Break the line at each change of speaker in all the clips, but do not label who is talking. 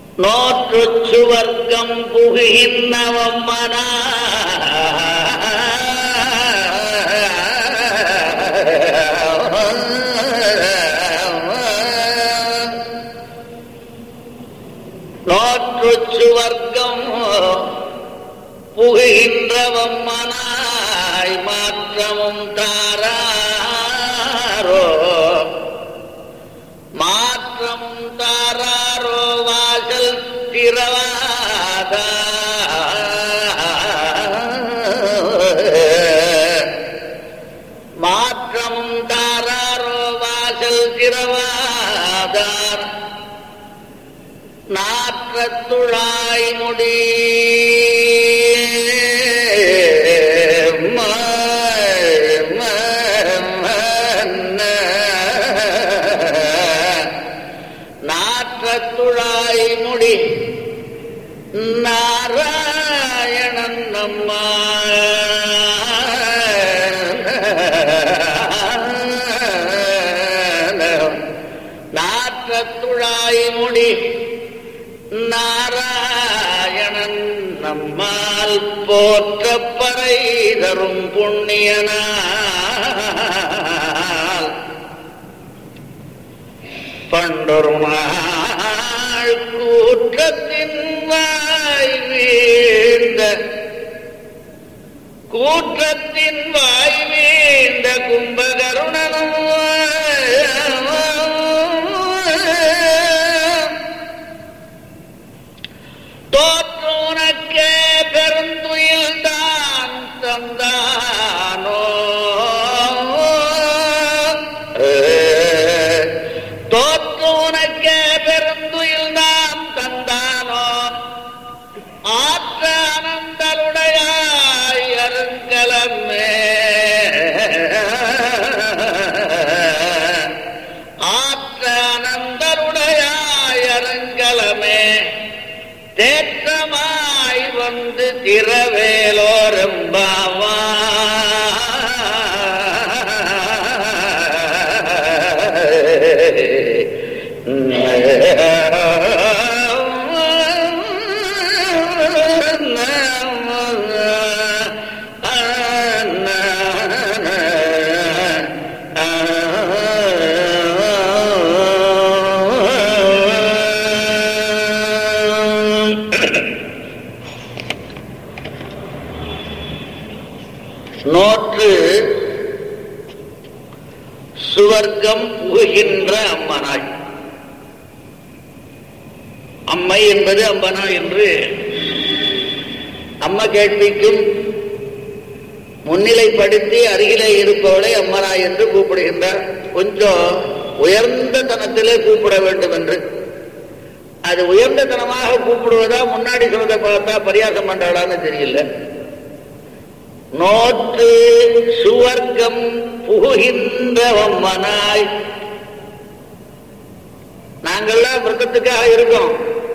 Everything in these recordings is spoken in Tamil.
நோற்று சுவர்க்கம் புகுகின்றவம்மனா நோற்று சுவர்க்கம் புகுகின்றவம்மனாய் மாற்றமும் தாராரோ மாற்றமும் தாராரோ வாசல் திறவாத மாற்றமும் தாராரோ வாசல் திறவாதார் நாற்றத்துழாய் முடி நாற்றத்துழாய் முடி நாராயணன் நம்மா நாற்றத்துழாய் முடி நாராயணன் நம்மால் போற்றப்பறை தரும் புண்ணியனால் பண்டொரு நாள் கூற்றத்தின் வாய் வீழ்ந்த கூற்றத்தின் வாய் வீழ்ந்த கும்பகருணனும் தோற்றுனக்கே பெருந்துயில் தான் தந்தானோ தோற்றுனக்கே பெருந்துயில் தான் தந்தானோ ஆற்ற அனந்தலுடையாய் அருங்கலமே ஆற்ற அனந்தலுடையாய் அருங்கலமே தேற்றமாய் வந்து திரவேலோரம்பாவா நோற்று சுவர்க்கம் புகுகின்ற அம்மனாய். அம்மை என்பது அம்பனா என்று அம்ம கேள்விக்கும் முன்னிலைப்படுத்தி அருகிலே இருப்பவளை அம்மனா என்று கூப்பிடுகின்றார். கொஞ்சம் உயர்ந்த தனத்திலே கூப்பிட வேண்டும் என்று. அது உயர்ந்த தனமாக கூப்பிடுவதா முன்னாடி சொல்றதை பார்த்தா பரியாசம் பண்றாளான்னு தெரியல. நோற்று சுவர்க்கம் புகுகின்றவம்மனாய். நாங்கள்லாம் விரதத்துக்காக இருக்கோம்.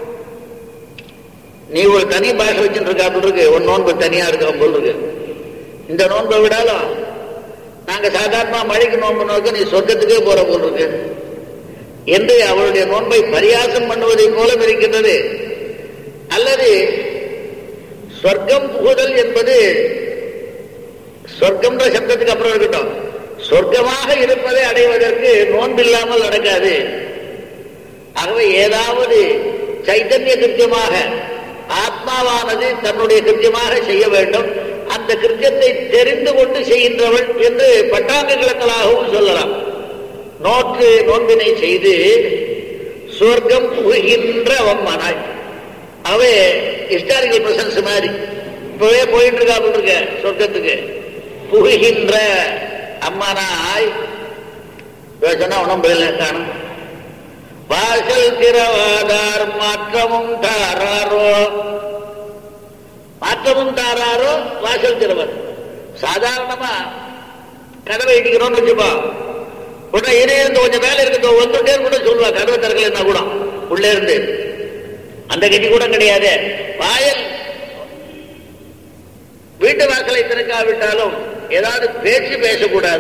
நீ ஒரு தனி பாஷை வச்சுட்டு இருக்கா அப்படி இருக்கு, ஒரு நோன்பு தனியா இருக்க போல் இருக்கு. இந்த நோன்பை விடாலும் நாங்க சாதாரண மழைக்கு நோன்பு நோக்க நீ சொர்க்கத்துக்கே போற போல் இருக்கு என்று அவளுடைய நோன்பை பரியாசம் பண்ணுவதை போல இருக்கின்றது. அல்லது சொர்க்கம் புகுதல் என்பது சொர்க்கம்ன்ற சப்தத்துக்கு அப்புறம் இருக்கட்டும், சொர்க்கமாக இருப்பதை அடைவதற்கு நோன்பில்லாமல் நடக்காது. ஆகவே ஏதாவது சைத்தன்ய கிருத்தியமாக ஆத்மாவானது தன்னுடைய கிருத்தியமாக செய்ய வேண்டும். அந்த கிருத்தியத்தை தெரிந்து கொண்டு செய்கின்றவள் என்று பட்டாங்க கிழக்களாகவும் சொல்லலாம். நோற்று நோன்பினை செய்து சொர்க்கம் புகுகின்ற அம்மனாய். அவே ஹிஸ்டாரிக்கல் பிரசன்ஸ் மாதிரி இப்பவே போயிட்டு இருக்கா இருக்க சொர்க்கத்துக்கு. புகுகின்ற அம்மனாய் சொன்னா ஒன்றும் பதில் காணும். வாசல் திறவாதார் மாற்றமும் தாராரோ. மாற்றமும் தாராரோ வாசல் திறவர். சாதாரணமா கதவை இடிக்கிறோம்னு வச்சுப்பா, உடனே இருந்து கொஞ்சம் வேலை இருக்கு வந்துட்டே கூட சொல்லுவா கதவை திறக்கலன்னா கூட உள்ளே இருந்து. அந்த கட்சி கூட கிடையாது. வாயல் வீட்டு வாசலை திறக்காவிட்டாலும் ஏதாவது பேச்சு பேசக்கூடாத.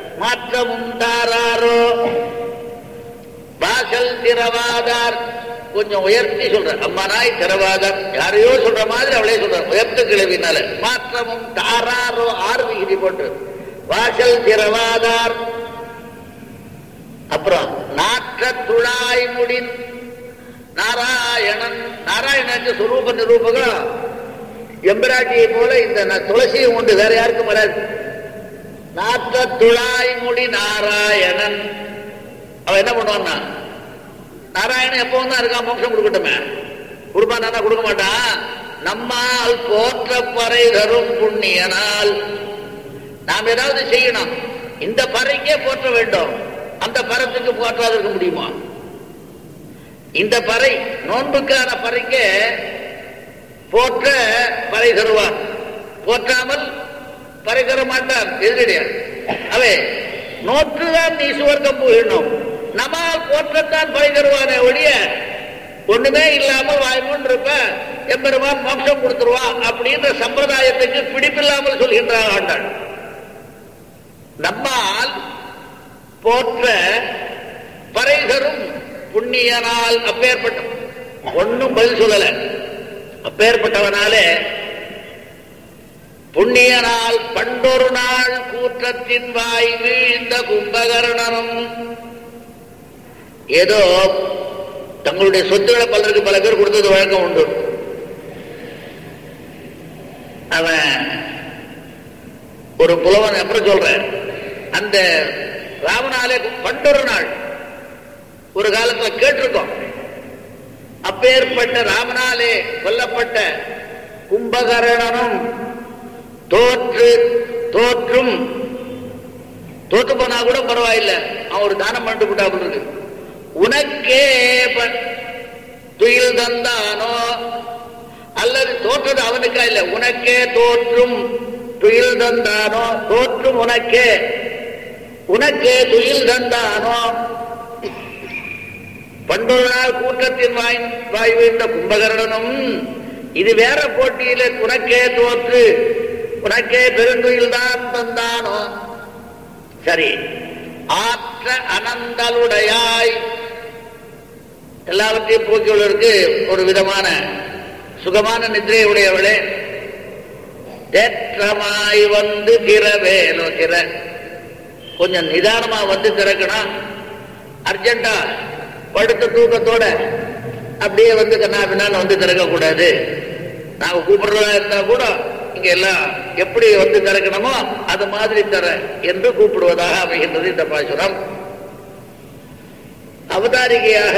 மாற்றமும் தாராரோ வாசல் திறவாதார் கொஞ்சம் உயர்த்தி சொல்ற. அம்மனாய் திரவாதார், யாரையோ சொல்ற மாதிரி அவளே சொல்ற, உயர்த்த கிளவினால. மாற்றமும் தாராரோ 6 விகுதி போட்டு வாசல் திரவாதார். அப்புறம் நாற்ற துழாய் முடின் நாராயணன். நாராயணனுக்கு சுரூப நிரூபகம் எம்பிராட்டியை போல இந்த துளசியும் உண்டு, வேற யாருக்கும் வராது. நாற்ற துழாய் முடி நாராயணன். அவன் என்ன பண்ணுவான்னா, நாராயணன் எப்பவும் தான் இருக்கான், மோட்சம் கொடுக்கட்டுமே. கொடுப்பானா? கொடுக்க மாட்டான். நம்மால் போற்ற பறை தரும் புண்ணியனால். நாம் ஏதாவது செய்யணும், இந்த பறைக்கே போற்ற வேண்டும், அந்த பரத்துக்கு போற்றாத இருக்க முடியுமா? இந்த பறை நோன்புக்கான பறைக்கே போற்ற பறை தருவார், போற்றாமல் பறை தர மாட்டார், எதிரிடையார். அவை நோற்றுதான் நீ சுவர்க்கம் போயிடணும், நம்மால் போற்றத்தான் பறை தருவானே ஒழிய ஒண்ணுமே இல்லாமல் வாய்மூன் இருப்ப எம்பெருமான் மோட்சம் கொடுத்துருவான் அப்படின்ற சம்பிரதாயத்துக்கு பிடிப்பில்லாமல் சொல்கின்றார் ஆண்டாள். நம்மால் போற்ற பறை தரும் புண்ணியனால். அப்பேற்பட்ட ஒன்னும் பதில் சொல்லல. அப்பேற்பட்டவனாலே புண்ணியனால் பண்டொரு நாள் கூற்றத்தின் வாய் வீழ்ந்த கும்பகர்ணனும். ஏதோ தங்களுடைய சொத்துக்களை பலருக்கு பல பேர் கொடுத்தது வழக்கம் உண்டு. அவன் ஒரு புலவன் அப்புறம் சொல்ற, அந்த ராவணாலே பண்டொரு நாள் ஒரு காலத்துல கேட்டிருக்கோம். அப்பேற்பட்ட ராமனாலே கொல்லப்பட்ட கும்பகர்ணனும் தோற்று போனா கூட பரவாயில்லை, அவன் ஒரு தானம் பண்ணிட்டு போட்டா இருக்கு. உனக்கே துயில் தந்தானோ, அல்லது தோற்றது அவனுக்கா இல்ல, உனக்கே தோற்றும் துயில் தந்தானோ, தோற்றும் உனக்கே துயில் தந்தானோ. பண்டொரு நாள் கூட்டத்தின் வாய் வீழ்ந்த கும்பகர்ணனும். இது வேற போட்டியில உனக்கே தோற்று உனக்கே பெருந்துயில் தான் தந்தானோ. சரி, ஆற்ற அனந்தலுடையாய், எல்லாவற்றையும் போக்கியுள்ளவருக்கு ஒரு விதமான சுகமான நிதிரை உடையவளே. தேற்றமாய் வந்து திறவேலோ, திற கொஞ்சம் நிதானமா வந்து திறக்கணும். அர்ஜென்டா படுத்த தூக்கத்தோட அப்படியே வந்து கண்ணாபின்னால வந்து திறக்க கூடாது. நாங்க கூப்பிடுறதா இருந்தா கூட இங்க எல்லாம் எப்படி வந்து திறக்கணுமோ அது மாதிரி தர என்று கூப்பிடுவதாக அமைகின்றது இந்த பாசுரம். அவதாரிகையாக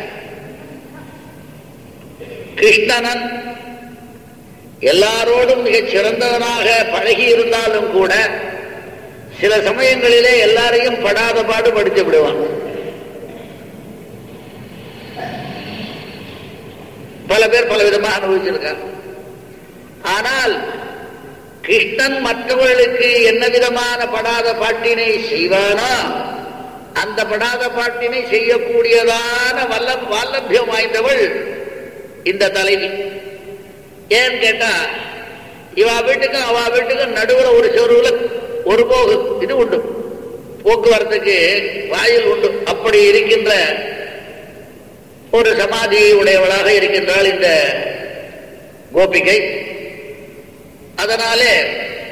கிருஷ்ணனன் எல்லாரோடும் மிகச் சிறந்தவனாக பழகி இருந்தாலும் கூட சில சமயங்களிலே எல்லாரையும் படாத பாடு படித்து விடுவான். பல பேர் பல விதமாக அனுபவிச்சிருக்காங்க. ஆனால் கிருஷ்ணன் மற்றவர்களுக்கு என்ன விதமான படாத பாட்டினை செய்வானோ அந்த படாத பாட்டினை செய்யக்கூடியதான வல்லபியம் வாய்ந்தவள் இந்த தலைவி. ஏன்னு கேட்டா, இவா வீட்டுக்கும் அவா வீட்டுக்கும் நடுவில் ஒரு செருவுல ஒரு போகு இது உண்டு, போக்குவரத்துக்கு வாயில் உண்டு. அப்படி இருக்கின்ற ஒரு சமாதி உடையவளாக இருக்கின்றாள் இந்த கோபிகை. அதனாலே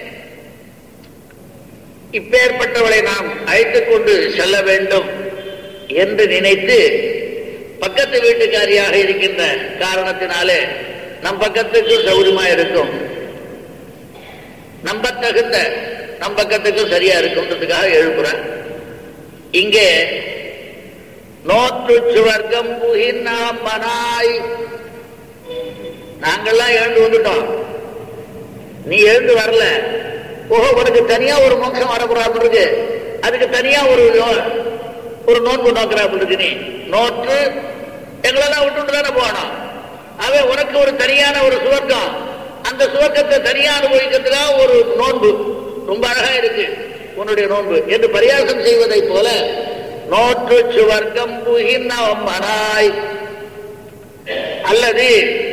இப்பேற்பட்டவளை நாம் அழைத்துக் கொண்டு செல்ல வேண்டும் என்று நினைத்து பக்கத்து வீட்டுக்காரியாக இருக்கின்ற காரணத்தினாலே நம் பக்கத்துக்கு சௌரியமா இருக்கும், நம்பத்தகுந்த நம் பக்கத்துக்கு சரியா இருக்கும்ன்றதுக்காக எழுப்புறேன். இங்கே நோற்று சுவர்க்கம் புகின் நாம் மனாய், நாங்கள்லாம் எழுந்து வந்துட்டோம், நீ எழுந்து வரல. ஓஹோ, உனக்கு தனியா ஒரு மோட்சம் வரப்போறாப்பு இருக்கு, அதுக்கு தனியா ஒரு நோன்பு நோக்கிறாப்பு இருக்கு. நீ நோற்று எங்களெல்லாம் விட்டு தானே போகணும். அவை உனக்கு ஒரு தனியான ஒரு சுவர்க்கம், அந்த சுவர்க்கத்தை தனியா அனுபவிக்கிறதுக்காக ஒரு நோன்பு ரொம்ப அழகா இருக்கு உன்னுடைய நோன்பு என்று பரியாசம் செய்வதை போல நோற்று சுவர்க்கம் புகின் நாம் மனாய். அல்லது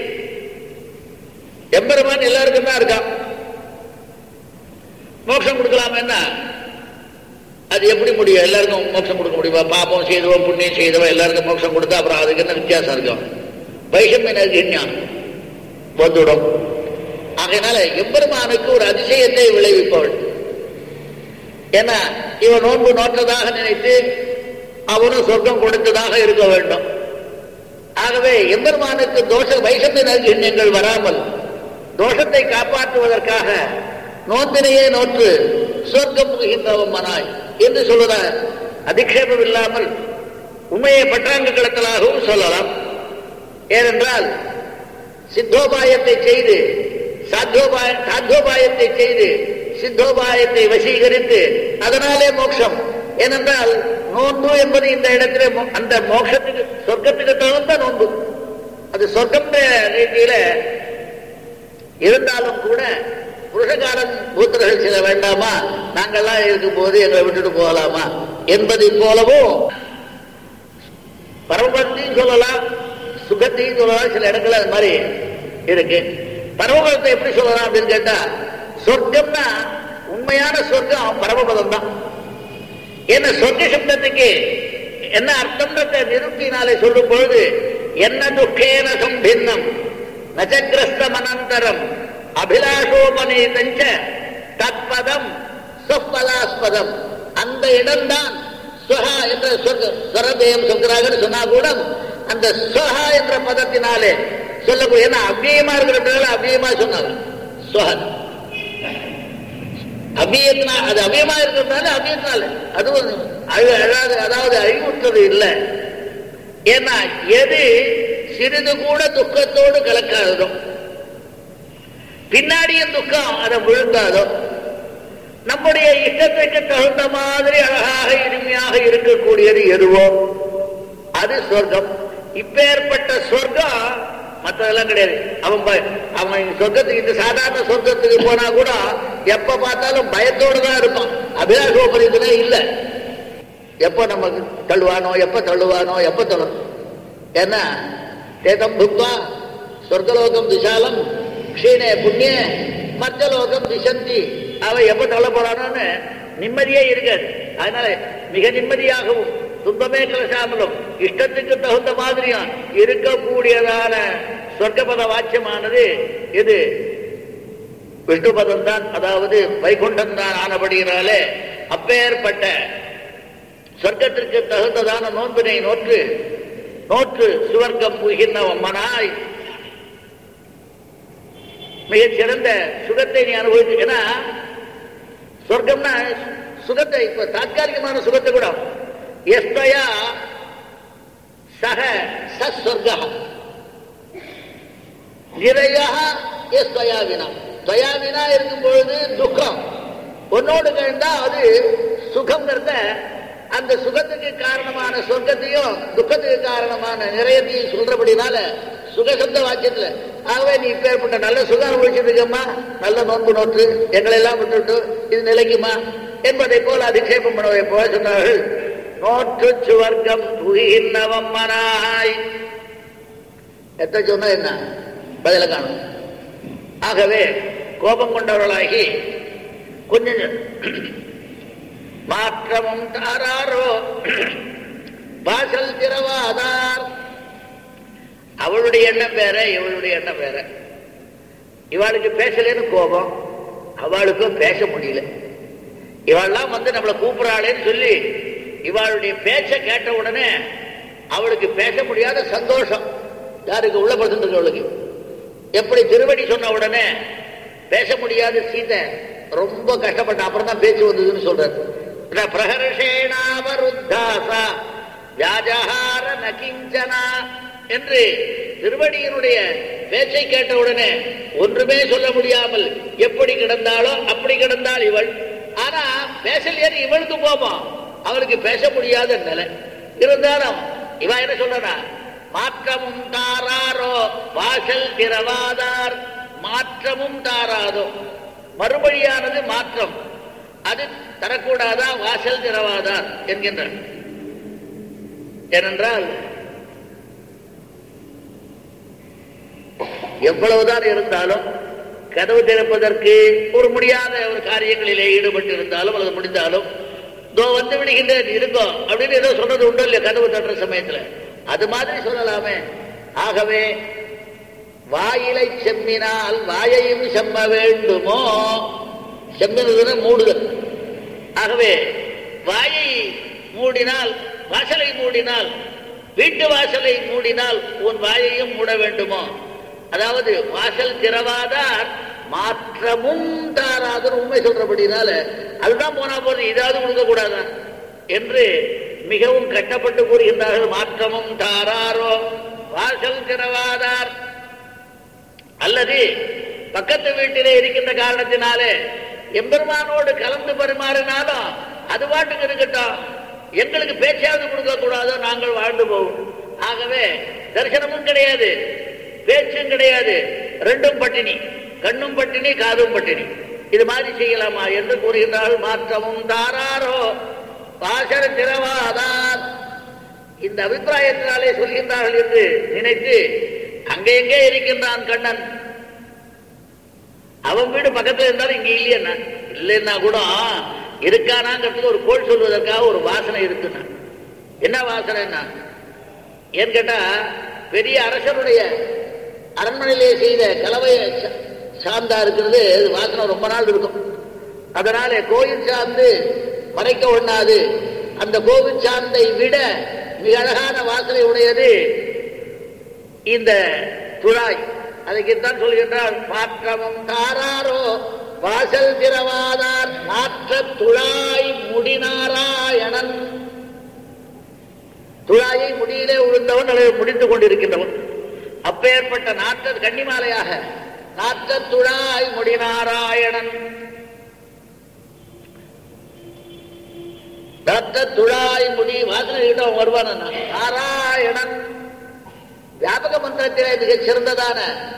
எம்பெருமான் எல்லாருக்கும் தான் இருக்கான், மோட்சம் கொடுக்கலாம். என்ன அது எப்படி முடியும்? எல்லாருக்கும் மோட்சம் கொடுக்க முடியுமா? பாப்பம் செய்தவன் புண்ணியம் செய்தவன் எல்லாருக்கும் மோட்சம் கொடுத்தா அப்புறம் அதுக்கு என்ன வித்தியாசம் இருக்கும்? வைஷமியம் வந்துடும். ஆகையினால எம்பெருமானுக்கு ஒரு அதிசயத்தை விளைவிப்பவள். ஏன்னா இவன் நோன்பு நோற்றதாக நினைத்து அவனும் சொர்க்கம் கொடுத்ததாக இருக்க வேண்டும். ஆகவே எம்பெருமானுக்கு தோஷ வைஷமிய நற்கிண்யங்கள் வராமல் தோஷத்தை காப்பாற்றுவதற்காக நோன்பினையே நோற்று சொர்க்கம் புகுகின்றவன் மனாய் என்று சொல்லுறார். அதிக்ஷேபம் இல்லாமல் உண்மையை பற்றாங்கு கிளத்தலாகவும் சொல்லலாம். ஏனென்றால் சித்தோபாயத்தை செய்து சாத்தோபாயத்தை செய்து சித்தோபாயத்தை வசீகரித்து அதனாலே மோட்சம். ஏனென்றால் நோன்பு என்பது இந்த இடத்திலே அந்த மோட்சத்துக்கு சொர்க்கத்துக்கு தகுந்த நோன்பு. அது சொர்க்கம் ரீதியில இருந்தாலும் கூட புருஷகாரன் பூத்தர்கள் சில வேண்டாமா, நாங்கள்லாம் இருக்கும் போது எங்களை விட்டுட்டு போகலாமா என்பதை போலவும் பரமபதத்தையும் சொல்லலாம், சுகத்தையும் சொல்லலாம். சில இடங்கள் அது மாதிரி இருக்கு. பரமபதத்தை எப்படி சொல்லலாம் அப்படின்னு கேட்டா, சொர்க்கம்னா உண்மையான சொர்க்கம் பரமபதம் தான். ஏன்னா சொர்க்க சப்தத்துக்கு என்ன அர்த்தம்ன்றத நிருப்தினாலே சொல்லும் பொழுது என்ன துக்கேன சம்பின்னம் நச்சக்கிரஸ்தம் அனந்தரம் அபிலாஷோபநீதஞ்ச தத்பதம் சொப்பலாஸ்பதம். அந்த இடம்தான் ஸ்வஹா என்ற ஸ்வரதேயம் சொல்கிறார்கள் சொன்னா கூட அந்த ஸ்வஹா என்ற பதத்தினாலே சொல்லக்கூடிய, ஏன்னா அவ்வியமா இருக்கிற அவ்வியமா சொன்னாங்க ஸ்வஹன் அவ்வியத்தினா, அது அவ்வியமா இருக்கிறதுனால அவ்வியத்தினால அதுவும் அதாவது அழிவுற்றது இல்லை. ஏன்னா எது சிறிது கூட துக்கத்தோடு கலக்காததோ, பின்னாடியும் துக்கம் அதை விழுந்தாதோ, நம்முடைய இஷ்டத்துக்கு தகுந்த மாதிரி அழகாக இனிமையாக இருக்கக்கூடியது எதுவோ அது சொர்க்கம். இப்பேற்பட்ட சொர்க்கம் மற்றதெல்லாம் கிடையாது. அவன் சொர்க்கத்துக்கு, இந்த சாதாரண சொர்க்கத்துக்கு போனா கூட எப்ப பார்த்தாலும் பயத்தோடு தான் இருப்பான். அபிலாஷோபரிதனே இல்லை. எப்ப நம்ம தள்ளுவானோ, எப்ப தள்ளுவானோ, எப்ப தள்ளும். ஏன்னா தேதம் புக்வா சொர்க்கலோகம் திசாலம் க்ஷீணே புண்ணிய மர்த்தலோகம் திசந்தி. அவன் எப்ப தள்ள போறானோன்னு நிம்மதியே இருக்காது. அதனால மிக நிம்மதியாகவும் துன்பமே கலசாமலும் இஷ்டத்துக்கு தகுந்த மாதிரியும் இருக்கக்கூடியதான சொர்க்கப்பத வாக்கியமானது இது விஷ்ணுபதம் தான், அதாவது வைகுண்டம் தான் ஆனபடியினாலே அப்பேற்பட்ட சொர்க்கத்திற்கு தகுந்ததான நோன்பினை நோற்று நோற்று சுவர்க்கம் புகின்றவன் மனாய் மிகச் சிறந்த சுகத்தை நீ அனுபவிச்சு. ஏன்னா சொர்க்கம்னா சுகத்தை, இப்ப தாத்காலிகமான சுகத்தை கூட எஸ்தயா சக சஸ்வர்கா நிறையா எஸ்தயா வினா. தயா வினா இருக்கும் பொழுது துக்கம், ஒன்னோடு கழிந்தா அது சுகம்ங்கிறத அந்த சுகத்துக்கு காரணமான சொர்க்கத்தையும் துக்கத்துக்கு காரணமான நிறையத்தையும் சொல்றபடினால சுகசப்த வாக்கியத்துல. ஆகவே நீ இப்ப ஏற்பட்ட நல்ல சுகம் அனுபவிச்சுட்டு இருக்கம்மா, நல்ல நோன்பு நோற்று எங்களை எல்லாம் விட்டுட்டு இது நிலைக்குமா என்பதை போல அதிக்ஷேபம் பண்ணுவதை போல சொன்னார்கள். நோற்று சுவர்க்கம் புகின்றவம் மனாய். எத்த சொன்ன என்ன பதில காணும். ஆகவே கோபம் கொண்டவர்களாகி கொஞ்சம் மாற்றமும் தாராரோ வாசல் திறவாதார். அவளுடைய எண்ணம் வேற, இவளுடைய எண்ணம் வேற. இவாளுக்கு பேசலன்னு கோபம், அவளுக்கும் பேச முடியல. இவாள்லாம் நம்மளை கூப்பிடாளேன்னு சொல்லி இவாளுடைய பேச்ச கேட்ட உடனே அவளுக்கு பேச முடியாத சந்தோஷம். யாருக்கு? உள்ளப்படுத்துறவளுக்கு. எப்படி திருவடி சொன்ன உடனே பேச முடியாத சீதை ரொம்ப கஷ்டப்பட்ட அப்புறம் தான் பேச்சு வந்ததுன்னு சொல்றாரு. பிரஹர்ஷேணாவருத்தாசா வியாஜஹார நகிஞ்சனா என்று திருவடியினுடைய பேச்சை கேட்டவுடனே ஒன்றுமே சொல்ல முடியாமல் எப்படி கிடந்தாலோ அப்படி கிடந்தாள் இவள். ஆனா பேசலையே, இவளுக்கு கோபம், அவளுக்கு பேச முடியாத நிலை. இருந்தாலும் இவ என்ன சொல்றா? மாற்றமும் தாராரோ வாசல் திறவாதார். மாற்றமும் தாராதோ, மறுபடியானது மாற்றம், அது தரக்கூடாதா? வாசல் திறவாதார் என்கின்றார். ஏனென்றால் எவ்வளவுதான் இருந்தாலும் கதவு திறப்பதற்கு ஒரு முடியாத ஒரு காரியங்களிலே ஈடுபட்டு இருந்தாலும் அல்லது முடிந்தாலும் தோ வந்து விடுகின்றேன் இருக்கோ அப்படின்னு ஏதோ சொல்றது உண்டோ இல்லையா கதவு தட்டுற சமயத்துல, அது மாதிரி சொல்லலாமே. ஆகவே வாயிலை செம்மினால் வாயையும் செம்ம வேண்டுமோ, செம்மினதுன்னு மூடுதல். ஆகவே வாயை மூடினால், வாசலை மூடினால், வீட்டு வாசலை மூடினால் உன் வாயையும் மூட வேண்டுமோ. அதாவது வாசல் திறவாதார் மாற்றமும் தாராதர் உண்மை சொல்றபடினால அதுதான் போனா போது இதாவது கொடுக்க கூடாதா என்று மிகவும் கட்டப்பட்டு கூறுகின்றார்கள். மாற்றமும் தாராரோ வாசல் திறவாதார், அல்லது பக்கத்து வீட்டிலே இருக்கின்ற காரணத்தினாலே எம்பெருமானோடு கலந்து பரிமாறினாலும் அது பாட்டுக்கு இருக்கட்டும், எங்களுக்கு பேச்சாவது கொடுக்க கூடாதோ, நாங்கள் வாழ்ந்து போவோம். ஆகவே தரிசனமும் கிடையாது, பேச்சும் கிடையாது, ரெண்டும் பட்டினி, கண்ணும் பட்டினி காதும் பட்டினி. இது மாதிரி செய்யலாமா என்று கூறுகின்றார்கள். மாற்றமும் தாராரோ வாசல் திறவாதார், இந்த அபிப்பிராயத்தினாலே சொல்கின்றார்கள் என்று நினைத்து அங்கே எங்கே இருக்கின்றான் கண்ணன், அவன் வீடு பக்கத்தில் இருந்தாலும் இங்க இல்லையா, இல்லைன்னா கூட இருக்கானாங்கிறதுக்கு ஒரு கோள் சொல்வதற்காக ஒரு வாசனை இருக்குன்னா. என்ன வாசனைன்னா ஏன்னு கேட்டா, பெரிய அரசருடைய அரண்மனையிலே செய்த கலவையை சார்ந்தா இருக்கிறது, வாசனை ரொம்ப நாள் இருக்கும். அதனாலே கோயில் சார்ந்து மறைக்க ஒண்ணாது. அந்த கோவில் சார்ந்தை விட மிக அழகான வாசனை உடையது இந்த துழாய். அதுக்குத்தான் சொல்கின்றார், மாற்றமும் தாராரோ வாசல் திறவாதார் மாற்ற துழாய் முடிநாராயணன். துழாயை முடியிலே உழுந்தவன் அதை முடித்துக் கொண்டிருக்கின்றவன். அப்பேற்பட்ட நாற்ற கன்னிமாலையாக நாற்ற துழாய் முடிநாராயணன், நாற்ற துழாய் முடி வாசனை வருவான் நாராயணன். வியாபக மந்திரத்திலே மிகச் சிறந்ததான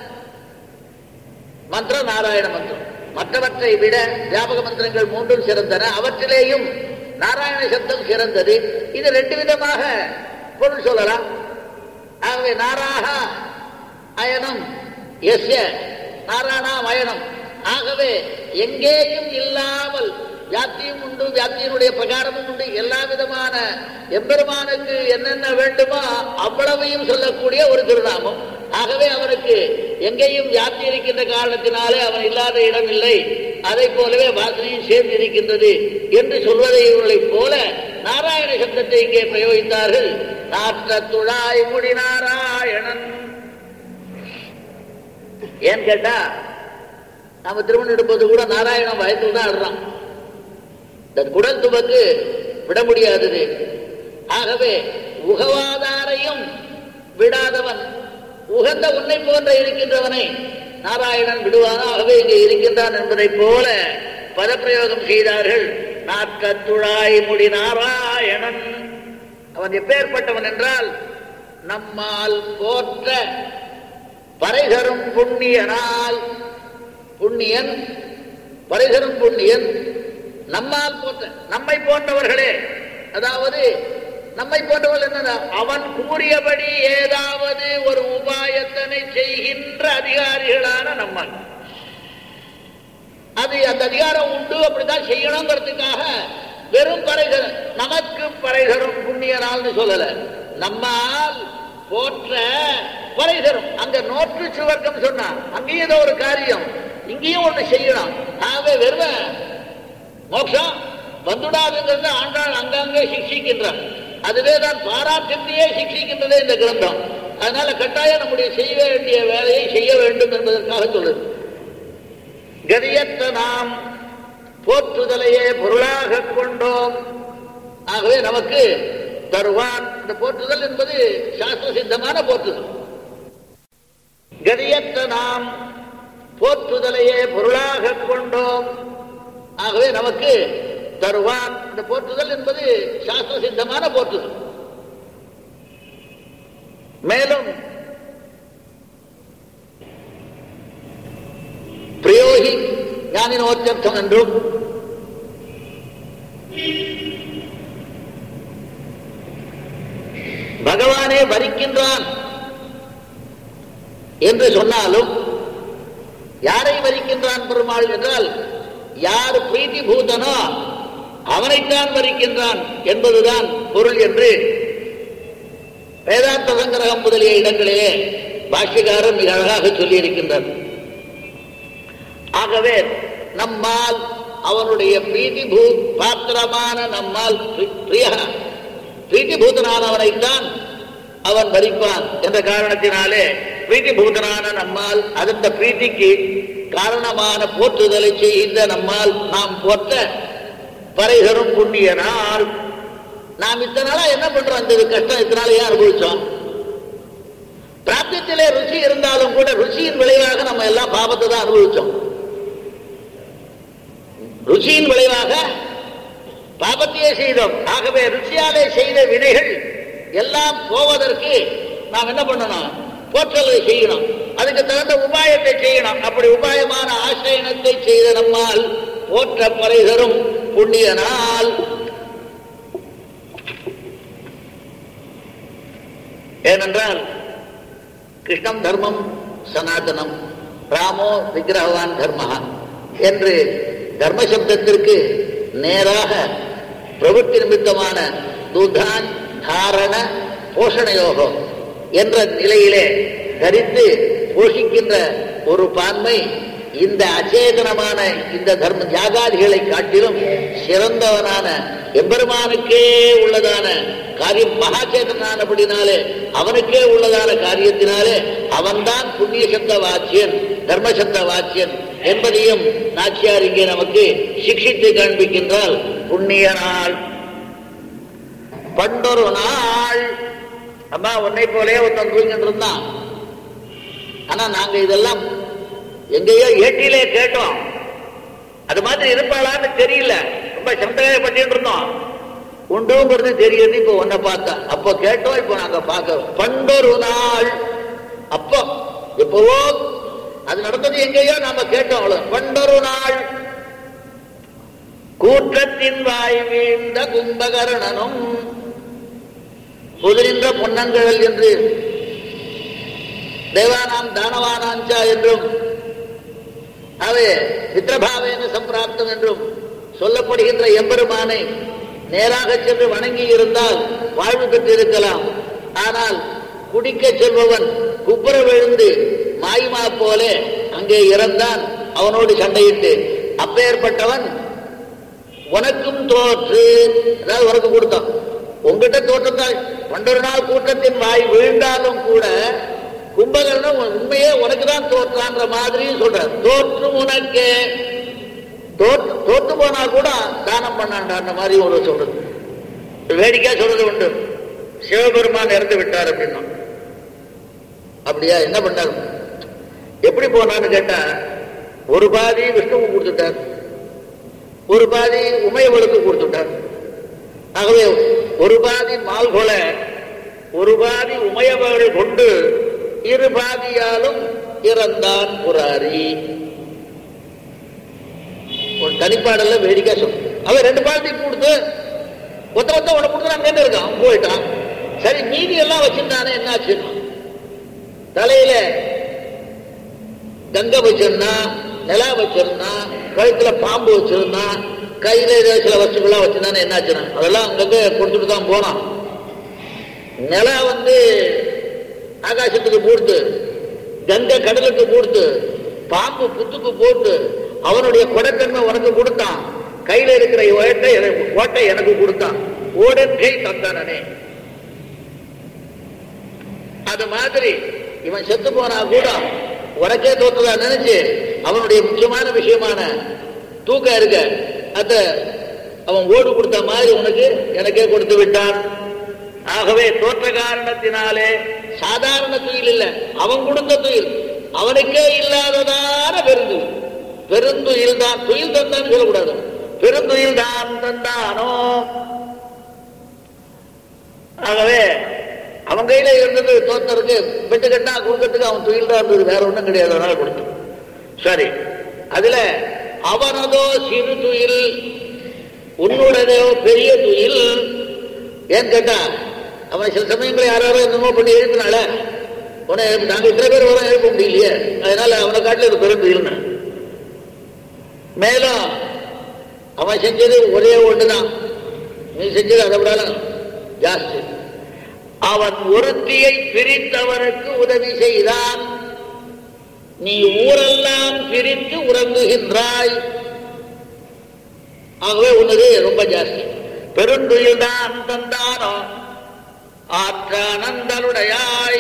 மந்திரம் நாராயண மந்திரம். மற்றவற்றை விட வியாபக மந்திரங்கள் மூன்றும் சிறந்தன, அவற்றிலேயும் நாராயண சப்தம் சிறந்தது. இது ரெண்டு விதமாக பொருள் சொல்லலாம். ஆகவே நாராக அயனம் எஸ்ய நாராயணாம் அயனம். ஆகவே எங்கேயும் இல்லாமல் வியாப்தியும் உண்டு, வியாப்தியினுடைய பிரகாரமும் உண்டு. எல்லா விதமான எம்பெருமானுக்கு என்னென்ன வேண்டுமோ அவ்வளவையும் சொல்லக்கூடிய ஒரு திருநாமம். ஆகவே அவனுக்கு எங்கேயும் வியாப்தி இருக்கின்ற காரணத்தினாலே அவன் இல்லாத இடம் இல்லை. அதை போலவே வாசனையும் சேர்ந்து இருக்கின்றது என்று சொல்வதைப் போல நாராயண சப்தத்தை இங்கே பிரயோகித்தார்கள். நாற்ற துழாய் முடி நாராயணன். ஏன்னு கேட்டா, நாம திருமணம் எடுப்பது கூட நாராயணன் வயத்தில் தான் ஆடுறான். குடல் துவக்கு விட முடியாதது. ஆகவே உகவாதாரையும் விடாதவன் உகந்த உன்னை போன்ற இருக்கின்றவனை நாராயணன் விடுவானா. ஆகவே இங்கே இருக்கின்றான் என்பதை போல பதப்பிரயோகம் செய்தார்கள். நாற்ற துழாய் முடி நாராயணன். அவன் எப்பேற்பட்டவன் என்றால், நம்மால் போற்ற பறைதரும் புண்ணியனால். புண்ணியன், பறைதரும் புண்ணியன், நம்மால் போற்ற நம்மை போன்றவர்களே. அதாவது நம்மை போன்றவர்கள் என்ன, அவன் கூறியபடி ஏதாவது ஒரு உபாயத்தனை செய்கின்ற அதிகாரிகளான நம்மால். அது அந்த அதிகாரம் உண்டு, அப்படித்தான் செய்யணுங்கிறதுக்காக வெறும் பறைதரும், நமக்கு பறைதரும் புண்ணியனால்னு சொல்லல, நம்மால் போற்ற பறைதரும். அங்க நோற்று சுவர்க்கம் சொன்னா அங்கேயும் ஏதோ ஒரு காரியம், இங்கேயும் ஒண்ணு செய்யணும். ஆகவே வெறும் மோட்சம் வந்துடாதுங்கிறது ஆண்டாள் அங்கங்கே சிக்ஷிக்கின்றான். அதுவே தான் பாராட்டியே சிக்ஷிக்கின்றதே இந்த கிரந்தம். அதனால கட்டாயம் நம்முடைய செய்ய வேண்டிய வேலையை செய்ய வேண்டும் என்பதற்காக சொல்லுது. கதியற்ற நாம் போற்றுதலையே பொருளாக கொண்டோம். ஆகவே நமக்கு தருவான். இந்த போற்றுதல் என்பது சாஸ்திர சித்தமான போற்றுதல். கதியற்ற நாம் போற்றுதலையே பொருளாக கொண்டோம். ஆகவே நமக்கு தருவான். இந்த போற்றுதல் என்பது சாஸ்திர சித்தமான போற்றுதல். மேலும் பிரயோகி ஞானினோச்சர்த்தம் என்றும் பகவானே வரிக்கின்றான் என்று சொன்னாலும், யாரை வரிக்கின்றான் பெருமாள் என்றால், யார் பிரீதி பூதனோ அவனைத்தான் வரிக்கின்றான் என்பதுதான் பொருள் என்று வேதாந்த சங்கிரகம் முதலிய இடங்களிலே பாஷ்யக்காரர் மிக அழகாக சொல்லியிருக்கின்றார். ஆகவே நம்மால் அவனுடைய பிரீதிபூ பாத்திரமான நம்மால் பிரீதிபூதனானவனைத்தான் அவன் வரிப்பான் என்ற காரணத்தினாலே பிரீதிபூதனான நம்மால் அந்த பிரீதிக்கு காரணமான போற்றுதலை செய்த நம்மால் நாம் போற்ற பறைகரும் புண்ணிய நாள். நாம் இத்தனை நாளா என்ன பண்றோம்? அந்த கஷ்டம் இத்தனாலேயே அனுபவிச்சோம். பிராப்தியத்திலே ருச்சி இருந்தாலும் கூட ருச்சியின் விளைவாக நம்ம எல்லாம் பாபத்தை தான் அனுபவிச்சோம். ருச்சியின் விளைவாக பாபத்தையே செய்தோம். ஆகவே ருச்சியாலே செய்த வினைகள் எல்லாம் போவதற்கு நாம் என்ன பண்ணணும்? போற்றலை செய்யணும். அதுக்கு தகுந்த உபாயத்தை செய்யணும். அப்படி உபாயமான ஆசிரியனத்தை செய்த நம்மால் போற்ற பறை தரும் புண்ணிய நாள். ஏனென்றால் கிருஷ்ணம் தர்மம் சனாதனம் ராமோ விக்கிரகவான் தர்மஹா என்று தர்மசப்தத்திற்கு நேராக பிரவೃತ್ತಿ நிமித்தமான துதான் தாரண போஷணயோகம் என்ற நிலையிலே தரித்து போஷிக்கின்ற ஒரு பான்மை இந்த அச்சேதனமான இந்த தர்ம ஜாகாதிகளை காட்டிலும் சிறந்தவனான எம்பெருமானுக்கே உள்ளதான காரியம். மகாச்சேதனானபடினாலே அவனுக்கே உள்ளதான காரியத்தினாலே அவன்தான் புண்ணிய சப்த வாச்சியன் தர்மசப்த வாச்சியன் என்பதையும் நாச்சியார் இங்கே நமக்கு சிக்ஷித்து காண்பிக்கின்றால். புண்ணிய நாள் பண்டொரு நாள். அம்மா உன்னை போலே ஒருத்தன் தூங்கிட்டு இருந்தான். ஆனா நாங்க இதெல்லாம் எங்கேயோ ஏட்டிலே கேட்டோம். அது மாதிரி இருப்பாளான்னு தெரியல. ரொம்ப சந்தேகப்பட்டு இருந்தோம். உண்டுங்கிறது தெரியுது. இப்ப உன்னை பார்த்தா அப்ப கேட்டோம். இப்ப நாங்க பார்க்க பண்டொரு நாள். அப்போ எப்பவோ அது நடந்தது எங்கேயோ நாம கேட்டோம். அவ்வளவு பண்டொரு நாள். கூற்றத்தின் வாய் வீழ்ந்த கும்பகர்ணனும் புதிரின்ற பொன்னங்கழல் என்று தேவானாம் தானவானாஞ்சா என்றும் அவை மித்ரபாவேன சம்பிராப்தம் என்றும் சொல்லப்படுகின்ற எம்பெருமானை நேராக சென்று வணங்கி இருந்தால் வாழ்வு பெற்றிருக்கலாம். ஆனால் குடிக்க செல்பவன் குப்புற விழுந்து மாய்மா போல அங்கே இறந்தான் அவனோடு சண்டையிட்டு. அப்பேற்பட்டவன் உனக்கும் தோற்று, அதாவது உனக்கு கொடுத்தான். உங்ககிட்ட தோற்றத்தால் பண்டொரு நாள் கூட்டத்தின் வாய் விழுந்தாலும் கூட கும்பகர்ணன் உண்மையே உனக்கு தான் தோற்றான்ற மாதிரியும் சொல்ற. தோற்று உனக்கே தோற்று போனா கூட தானம் பண்ணாண்ட மாதிரி ஒரு சொல்றது. வேடிக்கையா சொல்றது உண்டு. சிவபெருமான் இறந்து விட்டார் அப்படின்னா அப்படியா என்ன பண்ணார்? எப்படி போனான்னு கேட்டா ஒரு பாதி விஷ்ணுவுக்கு கொடுத்துட்டார், ஒரு பாதி உமையவளுக்கு கொடுத்துட்டார். ஆகவே ஒரு பாதி மால்கொல ஒரு பாதி உமையவளை கொண்டு இரு பாதியாலும் இறந்தான் புராரி. ஒரு தனிப்பாடல்ல வேடிக்கை சொல்ல. அவன் ரெண்டு பாதி கொடுத்து ஒத்த உன கொடுத்து அங்கே இருக்கான், அவன் போயிட்டான். சரி மீதி எல்லாம் வச்சிருந்தானே என்னாச்சு? தலையில கங்கை வச்சிருந்தான், நிலா வச்சிருந்தான், கழுத்துல பாம்பு வச்சிருந்தான், கையில சில வஸ்துக்கள்லாம் வச்சிருந்தானே என்னாச்சுன்னா அதெல்லாம் அங்கங்க கொடுத்துட்டு தான் போனான். நிலா ஆகாசத்துக்கு போட்டு, கங்கை கடலுக்கு போட்டு, பாம்பு புத்துக்கு போட்டு அவனுடைய கொடைத்தன்மை உனக்கு கொடுத்தான். கையில இருக்கிற ஓட்டை எனக்கு கொடுத்தான். ஓடற்கை தந்தானே. அது மாதிரி இவன் செத்து போனா கூட உனக்கே தோற்றதா நினைச்சு அவனுடைய முக்கியமான விஷயமான தூக்கம் இருக்க அத அவன் ஓடு கொடுத்த மாதிரி உனக்கு எனக்கே கொடுத்து விட்டான். ஆகவே தோற்ற காரணத்தினாலே சாதாரண துயில் இல்லை, அவன் கொடுத்த துயில் அவனுக்கே இல்லாததான பெருந்துயில். பெருந்துயில் தான், துயில் தந்தான்னு சொல்லக்கூடாது, பெருந்துயில் தான் தந்தானோ. ஆகவே அவன் கையில இருந்தது தோற்றருக்கு பெட்டு கட்டா கொடுக்கறதுக்கு அவன் துயில் தான் இருந்தது, வேற ஒன்றும் கிடையாது. அதனால கொடுத்தான். சரி, அதுல அவனதோ சிறு துயில், உன்னுடையதோ பெரிய துயில். ஏன்னு கேட்டா அவன் சில சமயங்களை யாராவது என்னமோ பண்ணி எழுப்பினால உன நாங்க இத்தனை பேர் வர எழுப்ப முடியலையே, அதனால அவனை காட்டில இது பெரும் துயில்னு. மேலும் அவன் செஞ்சது ஒரே ஒன்றுதான், நீ செஞ்சது அதை விட ஜாஸ்தி. அவன் ஒருத்தியை பிரித்தவனுக்கு உதவி செய்தான், நீ ஊரெல்லாம் பிரித்து உறங்குகின்றாய். ஆகவே உன்னது ரொம்ப ஜாஸ்தி. பெருந்துயில் தான் தந்தானோ ஆற்றானந்தலுடையாய்.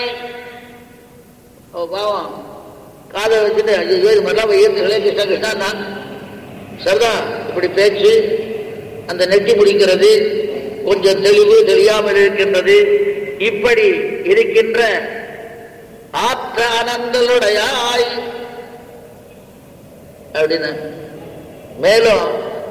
பாவம் காதை வச்சுட்டு ஐயோ இது மாதிரிலாம் உயர்ந்துகளே கிருஷ்ணா கிருஷ்ணா தான் சரிதா. இப்படி பேச்சு அந்த நெட்டி முடிக்கிறது, கொஞ்சம் தெளிவு தெரியாமல் இருக்கின்றது. இப்படி இருக்கின்ற ஆற்றானந்தலுடையாய் அப்படின்னு. மேலும்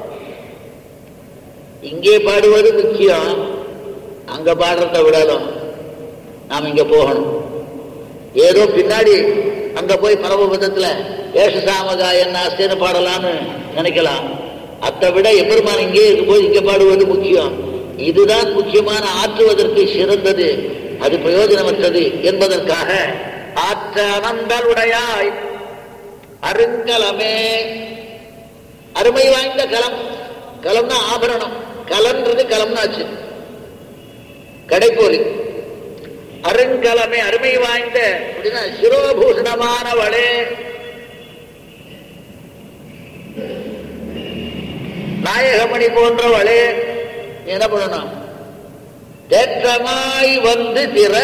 இங்கே பாடுவது முக்கியம், அங்க பாடுறத விடலும் நாம் இங்க போகணும். ஏதோ பின்னாடி அங்க போய் பரமபதத்துல ஏஷசாமகாயன்னாஸ்தேன்னு பாடலான்னு நினைக்கலாம். அதை விட எம்பெருமான் இங்கே இருக்கும்போது இங்க பாடுவது முக்கியம். இதுதான் முக்கியமான, ஆற்றுவதற்கு சிறந்தது, அது பிரயோஜனமற்றது என்பதற்காக ஆற்றானந்தலுடையாய் அருங்கலமே. அருமை வாய்ந்த கலம். கலம்னா ஆபரணம், கலன்றது கலம்னாச்சு கடைப்போலி. அருங்கலமே அருமை வாய்ந்த அப்படின்னா சிரோபூஷணமானவளே, நாயகமணி போன்றவளே. என்ன பண்ணணும்? தேற்றமாய் வந்து திற,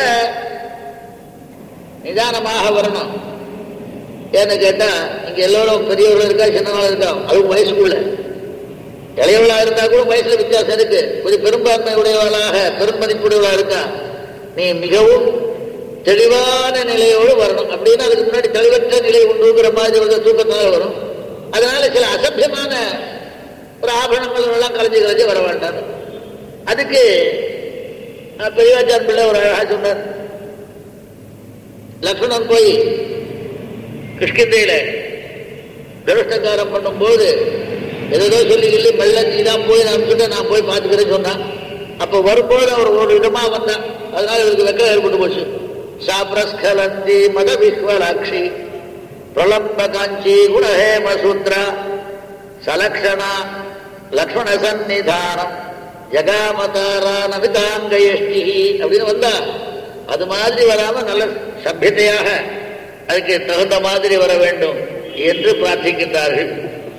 நிதானமாக வரணும். ஏன்னு கேட்டா இங்க எல்லோரும் பெரியவர்கள் இருக்கா சின்னவர்கள் இருக்கா, அதுவும் வயசுக்குள்ள. இளையவளா இருந்தா கூட வயசுல வித்தியாசம் இருக்கு. கொஞ்சம் பெரும்பான்மை உடையவளாக பெருமதிப்புடையவளா இருக்கா, நீ மிகவும் தெளிவான நிலையோடு வரணும். அப்படின்னா அதுக்கு முன்னாடி தெளிவற்ற நிலை உண்டுங்கிற மாதிரி ஒரு தூக்கத்தினால வரும். அதனால சில அசபியமான ஒரு ஆபரணங்கள் எல்லாம் கலைஞ்சு வர வேண்டாம். அதுக்கு பெரியவாச்சான் பிள்ளை ஒரு அழகா சொன்னார். லக்ஷ்மணன் போய் கிருஷ்ணந்தையில துரஷ்டக்காரம் பண்ணும்போது ஏதோ சொல்லி மெல்ல நீதான் போய் நான் போய் பார்த்துக்கிறேன்னு சொன்னான். அப்ப வரும்போது அவர் ஒரு இடமா வந்தான். அதனால இவருக்கு வெக்கம் ஏற்பட்டு போச்சு. சாப்ரஸ்கலந்தி மத விஸ்வலாட்சி பிரலம்ப காஞ்சி குணஹேம சூத்ரா சலக்ஷணா லக்ஷ்மண சந்நிதானம் ஜகாமதாரா நவிதாங்கயஷ்டி அப்படின்னு வந்தா. அது மாதிரி வராம நல்ல சபியத்தையாக அதுக்கு தகுந்த மாதிரி வர வேண்டும் என்று பிரார்த்திக்கின்றார்கள்.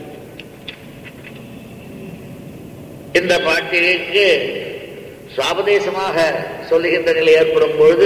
இந்த பாட்டிற்கு சுவாபதேசமாக சொல்லுகின்ற நிலை ஏற்படும் பொழுது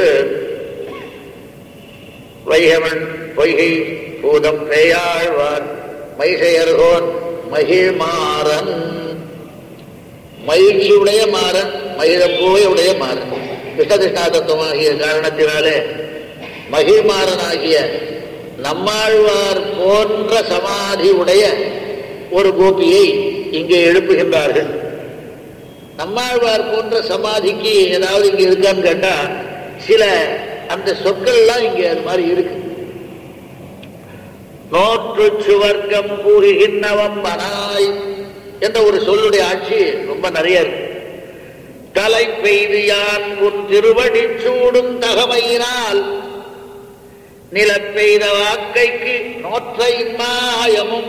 வைகவன் பொய்கை பூதம் பேயாழ்வார் மைசையர்கோன் மகிழ்மாறன், மகிழ்ச்சியுடைய மாறன், மகிழப்போயுடைய மாறன், கிருஷ்ணகிருஷ்ணா தத்துவமாகிய காரணத்தினாலே மகிழ்மாறனாகிய நம்மாழ்வார் போன்ற சமாதி உடைய ஒரு கோபியை இங்கே எழுப்புகின்றார்கள். நம்மாழ்வார் போன்ற சமாதிக்கு ஏதாவது இங்க இருக்கான்னு கேட்டா சில அந்த சொற்கள்லாம் இங்க அது மாதிரி இருக்கு. நோற்று சுவர்க்கம் பூகின்னவம் மனாய் என்ற ஒரு சொல்லுடைய ஆட்சி ரொம்ப நிறைய இருக்கு. தலை பெய்து யான் உன் திருவடி சூடும் தகமையினால் நில பெய்த வாக்கைக்கு நோற்ற இம்மாயமும்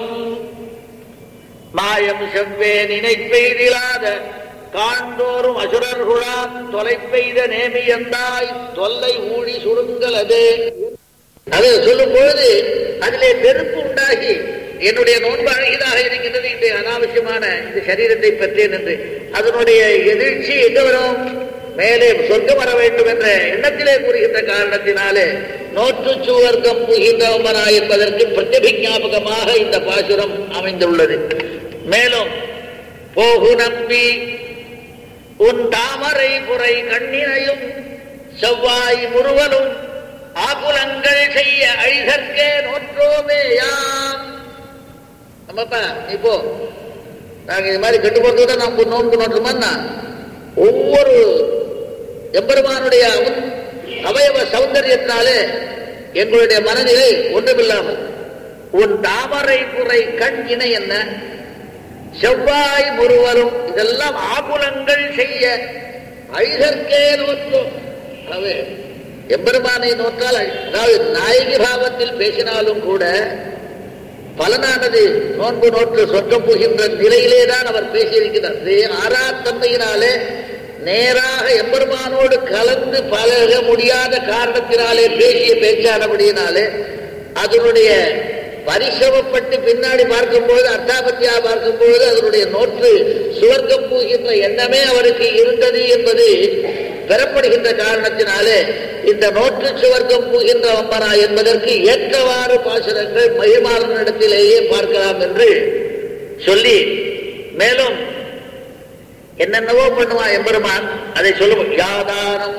மாயம் செவ்வே நினைப்பெய்திலாத காண்டோறும் அசுரர்குழாம் தொலை பெய்த நேமியந்தாய் தொல்லை ஊழி சுருங்கலது. அதை சொல்லும் பொழுது அதிலே வெறுப்பு உண்டாகி என்னுடைய நோன்பு அழகிதாக இருக்கின்றது இந்த அனாவசியமான இந்த சரீரத்தை பெற்றேன் என்று அதனுடைய எதிர்ச்சி எங்க வரும்? மேலே சொர்க்கம் வர வேண்டும் என்ற எண்ணத்திலே கூறுகின்ற காரணத்தினாலே நோற்று சுவர்க்கம் புகின்றவனா என்பதற்கு பிரத்யபிஞாபகமாக இந்த பாசுரம் அமைந்துள்ளது. மேலும் போகு நம்பி உன் தாமரை புரை கண்ணினையும் செவ்வாய் முறுவலும் ஆகுலங்கள் செய்ய அழிதற்கே நோற்றோமேயாம். நம்மப்பா நீ போ, நாங்க இது மாதிரி கெட்டு போறதுதான் நாம் நோன்பு நோட்டுமான்னா ஒவ்வொரு எம்பெருமானுடைய அவயவ சௌந்தரியத்தினாலே எங்களுடைய மனநிலை ஒன்றுமில்லாமல் உன் தாமரை புரை கண் இணை என்ன செவ்வாய் முறுவலும் இதெல்லாம் ஆகுலங்கள் செய்ய அழிதற்கே நோற்றோம். அதாவது எம்பெருமானை நோற்றால், அதாவது நாயகி பாவத்தில் பேசினாலும் கூட பலனானது நோன்பு நோற்று சொர்க்கம் போகின்ற நிலையிலேதான் அவர் பேசியிருக்கிறார். ஆறாத்தன்மையினாலே நேராக எம்பெருமானோடு கலந்து பழக முடியாத காரணத்தினாலே பேசிய பேச்சானபடியினாலே அதனுடைய பரிசவப்பட்டு பின்னாடி பார்க்கும்போது அர்த்தாபத்தியா பார்க்கும்போது அதனுடைய நோற்று சுவர்க்கம் போகின்ற எண்ணமே அவருக்கு இருந்தது என்பது பெறப்படுகின்ற காரணத்தினாலே இந்த நோற்று சுவர்க்கம் போகின்ற வம்பனா என்பதற்கு ஏற்றவாறு பாசுரங்கள் மகிழ்மாறனிடத்திலேயே பார்க்கலாம் என்று சொல்லி மேலும் என்னென்னவோ பண்ணுவான் எம்பெருமான். அதை சொல்லுவோம். யாதாரம்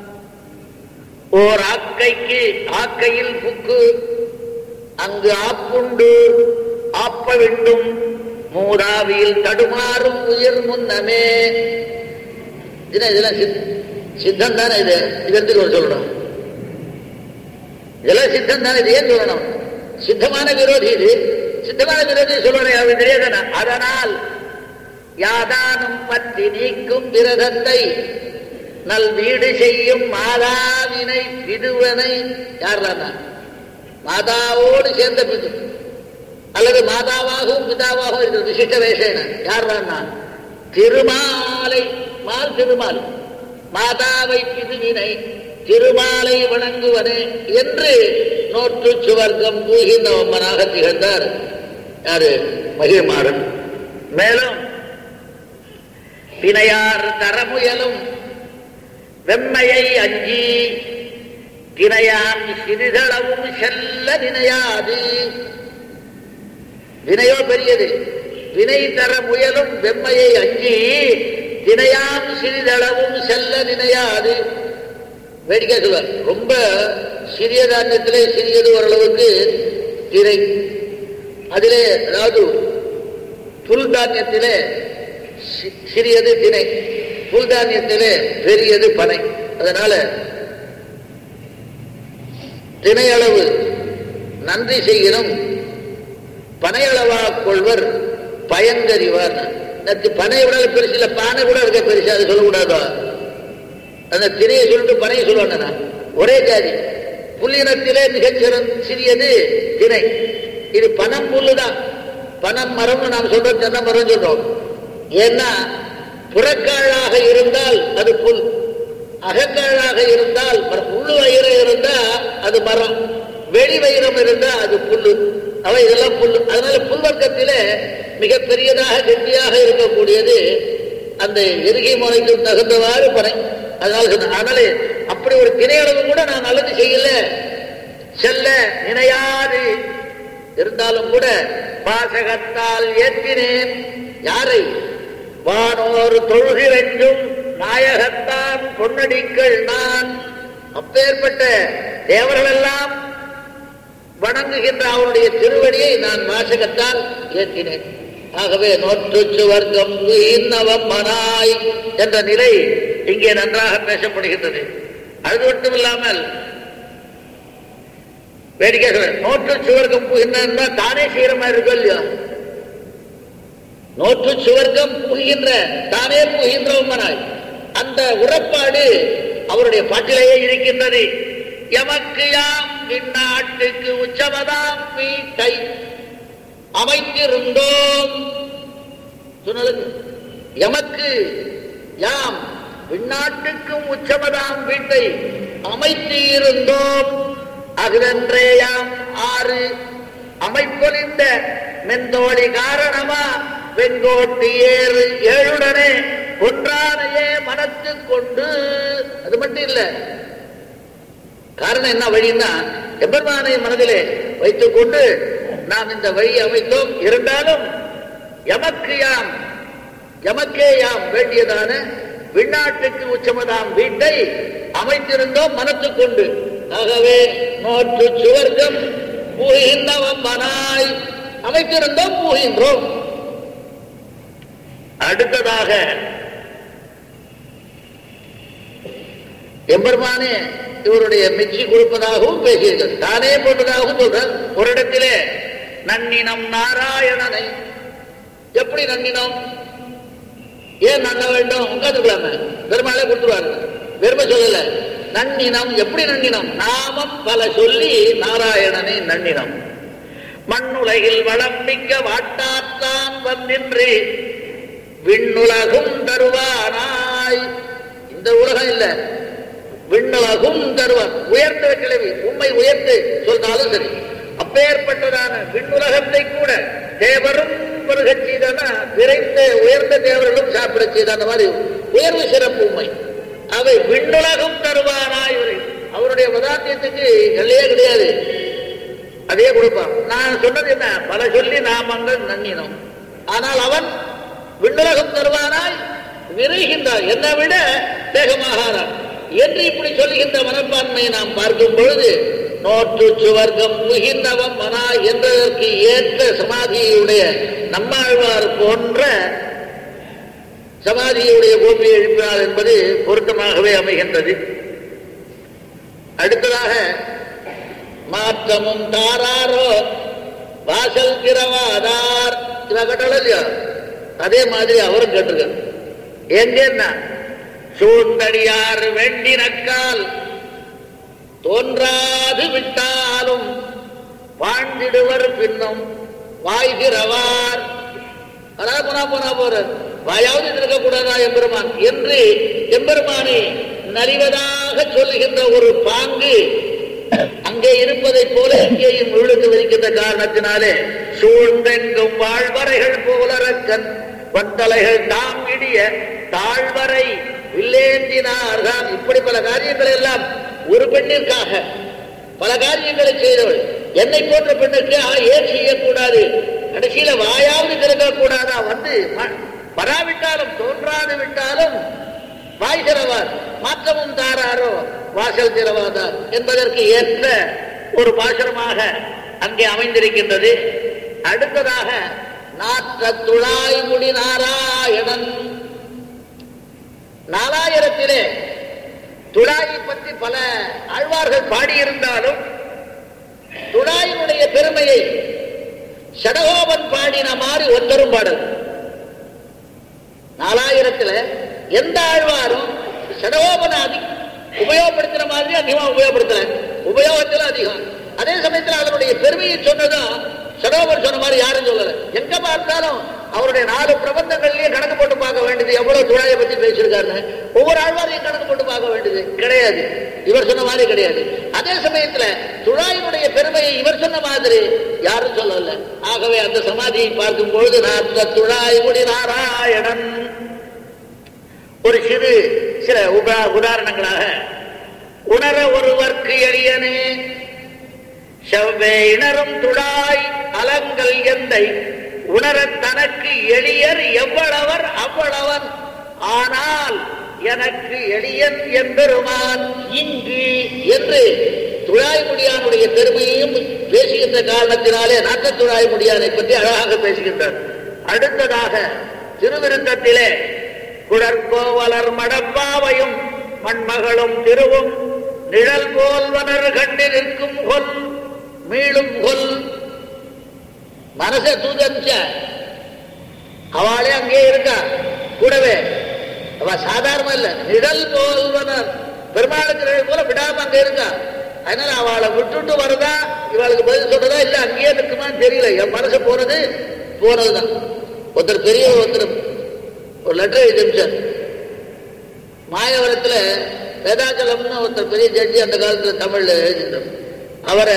ஓர் ஆக்கைக்கு ஆக்கையில் புக்கு அங்கு ஆப்புண்டு ஆப்ப வேண்டும் மூதாவியில் தடுமாறும் உயிர் முன்னமே. இதெல்லாம் சித்தம் தானே. இது எடுத்துக்க சொல்லணும். இதெல்லாம் சித்தம் தானே. இது ஏன் சொல்லணும்? சித்தமான விரோதி. இது சித்தமான விரோதி சொல்லணும் தெரியாதானே. அதனால் யாதானும் பற்றி நீக்கும் விரதத்தை நல் வீடு செய்யும் மாதாவினை பிதுவனை யார்தான் மாதாவோடு சேர்ந்த பிது அல்லது மாதாவாகவும் பிதாவாகவும் இருக்கிற விசிஷ்ட வேஷேன யார்தான் திருமாலை மால் திருமால் மாதாவை பிதுவினை திருமாலை வணங்குவனே என்று நோற்று சுவர்க்கம் பூகின்ற ஒம்மனாக திகழ்ந்தார் யாரு மகிழ்மாறன். மேலும் பிணையார் தரமுயலும் வெம்மையை அஞ்சி திணையான் சிறிதளவும் செல்ல நினையாது. வினையோ பெரியது. வினை தர முயலும் வெம்மையை அஞ்சி திணையாம் சிறிதளவும் செல்ல நினையாது. வேடிக்கை சொல்வார். ரொம்ப சிறிய தானியத்திலே சிறியது ஓரளவுக்கு திணை. அதிலே அதாவது புல் தானியத்திலே சிறியது திணை, புல் தானியத்திலே பெரியது பனை. அதனால திணையளவு நன்றி செய்கிறோம் பனையளவாக கொள்வர் பயங்கறிவார். பனை விட பெருசு இல்லை, பானை கூட இருக்க பெருசு. அது சொல்லக்கூடாதோ? அந்த திணையை சொல்லிட்டு பனையை சொல்லுவாங்க. ஒரே ஜாதி. புல்லினத்திலே மிகச்சிறந்த சிறியது திணை. இது பனம் புல்லு தான். பனம் மரம்னு நாம் சொல்றோம், தென்னை மரம் சொல்றோம். ஏன்னா புறக்காழாக இருந்தால் அது புல், அகக்காழாக இருந்தால் உள்ளு வயிறு இருந்தா அது மரம், வெளி வைரம் இருந்தா அது புல்லு. அவை இதெல்லாம் புல்லு. அதனால புல்வர்க்கத்திலே மிக பெரியதாக கெட்டியாக இருக்கக்கூடியது அந்த எருகை முறைக்கு தகுந்தவாறு பனை. அதனால அப்படி ஒரு திணையளவு கூட நான் நல்லது செய்யல செல்ல நினையாது இருந்தாலும் கூட பாசகத்தால் ஏற்றினேன். யாரை? வானோர் தொழுகிறென்றும் நாயகத்தான் பொன்னடிக்கள் நான். அப்பேற்பட்ட தேவர்கள் எல்லாம் வணங்குகின்ற அவருடைய திருவடியை நான் வாசகத்தால் ஏற்றினேன். ஆகவே நோற்று சுவர்க்கம் மனாய் என்ற நிலை இங்கே நன்றாக பேசப்படுகின்றது. அது மட்டும் இல்லாமல் வேடிக்கை நோற்று சுவர்க்கம் என்ன தானே செய்யற மாதிரி இருக்கும் இல்லையா? நோற்று சுவர்க்கம் புகின்ற தானே புகின்ற உம்மனாய் அந்த உறப்பாடு அவருடைய பாட்டிலேயே இருக்கின்றது. எமக்கு யாம் இந்நாட்டுக்கு உச்சமதாம் வீட்டை அமைத்திருந்தோம். சொன்னது எமக்கு யாம் இந்நாட்டுக்கும் உச்சமதாம் வீட்டை அமைத்து இருந்தோம். அகுதன்றேயாம் ஆறு அமைப்பொலிந்த மெந்தோடி காரணமா வெங்கோட்டு ஏறு ஏழுடனே ஒன்றானையே மனத்து கொண்டு. அது மட்டும் இல்ல, காரணம் என்ன வழின்னா எம்பெருமானை மனதிலே வைத்துக் கொண்டு நாம் இந்த வழியை அமைத்தோம். இருந்தாலும் எமக்கே யாம் வேண்டியதான விண்ணாட்டுக்கு உச்சமதாம் வீட்டை அமைத்திருந்தோம் மனத்து கொண்டு. ஆகவே நோற்று சுவர்க்கம் பூகின்றவம் மனாய் அமைத்திருந்தோம் பூகின்றோம். அடுத்ததாக எம்பெருமானே இவருடைய மெச்சி கொடுப்பதாகவும் பேசியிருக்கிறது, தானே போட்டதாகவும் சொல்றார். ஒரு இடத்திலே நன்னினம் நாராயணனை. எப்படி நன்னினம்? ஏன் நன்ன வேண்டும்? உட்காந்துக்கலாம பெருமாளே கொடுத்துருவாரு. பெருமை சொல்லல. நன்னினம் எப்படி நன்னினம்? நாமம் பல சொல்லி நாராயணனை நன்னினம். மண்ணுலகில் வளம் மிக்க வாட்டாத்தான் வந்தின்று விண்ணுலகும் தருவானாய். இந்த உலகம் இல்ல, விண்ணுலகும் தருவான். உயர்ந்த கிழவி உண்மை உயர்த்து சொன்னாலும் சரி, அப்பேற்பட்டதான விண்ணுலகத்தை கூட தேவரும் பெருகச் செய்தான, விரைந்த உயர்ந்த தேவர்களும் சாப்பிட செய்தான மாதிரி உயர்வு சிறப்பு உண்மை. அவை விண்ணுலகம் தருவானாய். அவருடைய பதார்த்தத்துக்கு எல்லையே கிடையாது, அதே கொடுப்பான். நான் சொன்னது என்ன, பல சொல்லி நாமங்கள் நன்னினோம். ஆனால் அவன் விண்ணுலகம் தருவானாய் விரைகின்றார், என்னை விட வேகமாகிறார் என்று இப்படி சொல்லுகின்ற மனப்பான்மையை நாம் பார்க்கும் பொழுது, நோற்று சுவர்க்கம் புகின்றவம் மனா என்றதற்கு ஏற்ற சமாதியுடைய நம்மாழ்வார் போன்ற சமாதியுடைய கோப்பியை எழுப்பினார் என்பது பொருத்தமாகவே அமைகின்றது. அடுத்ததாக மாற்றமும் தாராரோ வாசல் திறவாதார் இவ கட்டளை இல்லையா, அதே மாதிரி அவரும் கேட்டிருக்கார். எங்கன்னா சூழ்ந்தடியார் வெண்டினக்கால் தோன்றாது விட்டாலும் வாழ்ந்திடுவர் பின்னும் வாய்கிறவார். போனா போற வாயாவது இருக்கக்கூடாதா எம்பெருமான் என்று எம்பெருமானை நலிவதாக சொல்லுகின்ற ஒரு பாங்கு அங்கே இருப்பதை போல இங்கேயும் விழுந்து விரிக்கின்ற காரணத்தினாலே சூழ்ந்தெங்கும் வாழ்வரைகள் போலரக்கன் வந்தலைகள் தாம் இடிய தாழ்வரை வில்லேந்தினார்தான். இப்படி பல காரியங்கள் எல்லாம் ஒரு பெண்ணிற்காக பல காரியங்களை செய்தவள். என்னை போன்ற பெண்ணுக்கு ஏன் செய்யக்கூடாது, கடைசியில வாயாவது திறக்கக்கூடாதா, வந்து வராவிட்டாலும் தோன்றாது விட்டாலும் வாய் திறவார், மாற்றமும் தாராரோ வாசல் திறவாதார் என்பதற்கு ஏற்ற ஒரு பாசுரமாக அங்கே அமைந்திருக்கின்றது. அடுத்ததாக நாற்ற துழாய்முடி நாராயணன். நாலாயிரத்திலே துழாயை பற்றி பல ஆழ்வார்கள் பாடியிருந்தாலும் துழாயினுடைய பெருமையை சடகோபன் பாடின மாதிரி ஒருத்தரும் பாடல். நாலாயிரத்துல எந்த ஆழ்வாரும் சடகோபனை உபயோகப்படுத்துற மாதிரி அதிகமா உபயோகப்படுத்தல, உபயோகத்துல அதிகம். அதே சமயத்தில் அதனுடைய பெருமையை சொன்னதும் சடகோபன் சொன்ன மாதிரி யாரும் சொல்லல. எங்க பார்த்தாலும் அவருடைய 4 பிரபந்தங்கள்லயே கணக்கு போட்டு பார்க்க வேண்டியது எவ்வளவு துழாயை பத்தி பேசியிருக்காருன்னு ஒவ்வொரு ஆழ்வாரையும் கணக்கு போட்டு பார்க்க வேண்டியது கிடையாது, இவர் சொன்ன மாதிரி கிடையாது. அதே சமயத்துல துழாயினுடைய பெருமையை இவர் சொன்ன மாதிரி யாரும் சொல்லல. ஆகவே அந்த சமாதியை பார்க்கும் பொழுது நாற்ற துழாய் முடி நாராயணன். ஒரு சில உதாரணங்களாக, உணர ஒருவர்க்கு எளியனே செவ்வே இணரும் துழாய் அலங்கள் எந்தை உணர தனக்கு எளியர் எவ்வளவர் அவ்வளவன் ஆனால் எனக்கு எளியன் எம்பெருமான் இங்கு என்று துழாய்முடியானுடைய பெருமையையும் பேசுகின்ற காரணத்தினாலே நாட்ட துழாய்முடியானை பற்றி அழகாக பேசுகின்றார். அடுத்ததாக திருவிருத்தத்திலே குடற்கோவலர் மடப்பாவையும் மண்மகளும் திருவும் நிழல் போல்வனர் கண்டு நிற்கும் கொல் மீளும் கொல். மனச தூதமிச்ச அவளே அங்கே இருக்கா கூடவே, அவ சாதாரண இல்ல, நிழல் போல்வனர் பெருமாளுக்கு நிழல் போல விடாம அங்க இருக்கா. அதனால அவளை விட்டுட்டு வரதா இவளுக்கு பதில் சொல்றதா இல்ல அங்கேயே இருக்குமான்னு தெரியல. என் மனசு போனதுதான். ஒருத்தர் பெரிய ஒரு லெட்டர் எழுதிச்சார். மாயவரத்துல வேதாச்சலம்னு ஒருத்தர் பெரிய ஜட்ஜி அந்த காலத்துல தமிழ்ல எழுதிட்டார். அவரை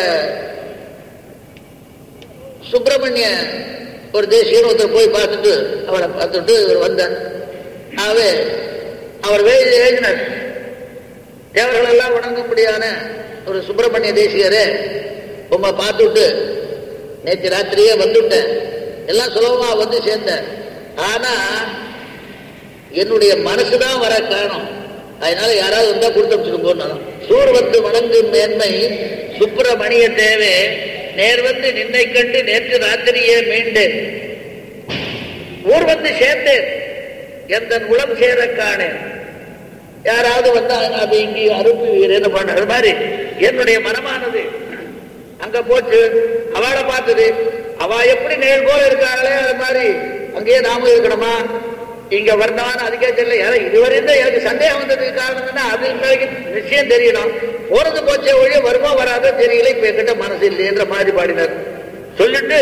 சுப்பிரமணிய ஒரு தேசியன் ஒருத்தர் போய் பார்த்துட்டு அவரை பார்த்துட்டு இவர் வந்தார். ஆகவே அவர் எழுதினார், தேவர்கள் எல்லாம் வணங்கும்படியான ஒரு சுப்பிரமணிய தேசியரே உங்களை பார்த்துட்டு நேற்று ராத்திரியே வந்துட்டேன், எல்லாம் சுலபமா வந்து சேர்ந்தேன். ஆனா என்னுடைய மனசுதான் வர காரணம், அதனால யாராவது வந்தா கொடுத்து வச்சுருக்கோம். சூர் வந்து வணங்கும் மேன்மை சுப்பிரமணிய தேவே நேர் வந்து நின்னை கண்டு நேற்று ராத்திரியே மீண்டு ஊர் வந்து சேர்ந்தேன் எந்த உளம் சேர காணேன். யாராவது வந்தா அது இங்கே அனுப்புவீரேன்னு பண்ண மாதிரி என்னுடைய மனமானது அங்க போச்சு. அவளை பார்த்தது, அவ எப்படி நேர் போல இருக்காங்களே அது மாதிரி அங்கேயே நாமும் இருக்கணுமா, இங்க வரணும்னு அதுக்கே தெரியல. இதுவரையும் எனக்கு சந்தேகம் வந்ததுக்கு காரணம் என்ன, அது இன்னைக்கு நிச்சயம் தெரியணும். போறது போச்சே ஒழிய வருமா வராதோ தெரியல, இப்ப என்கிட்ட மனசு இல்லைன்ற மாதிரி பாடினார். சொல்லிட்டு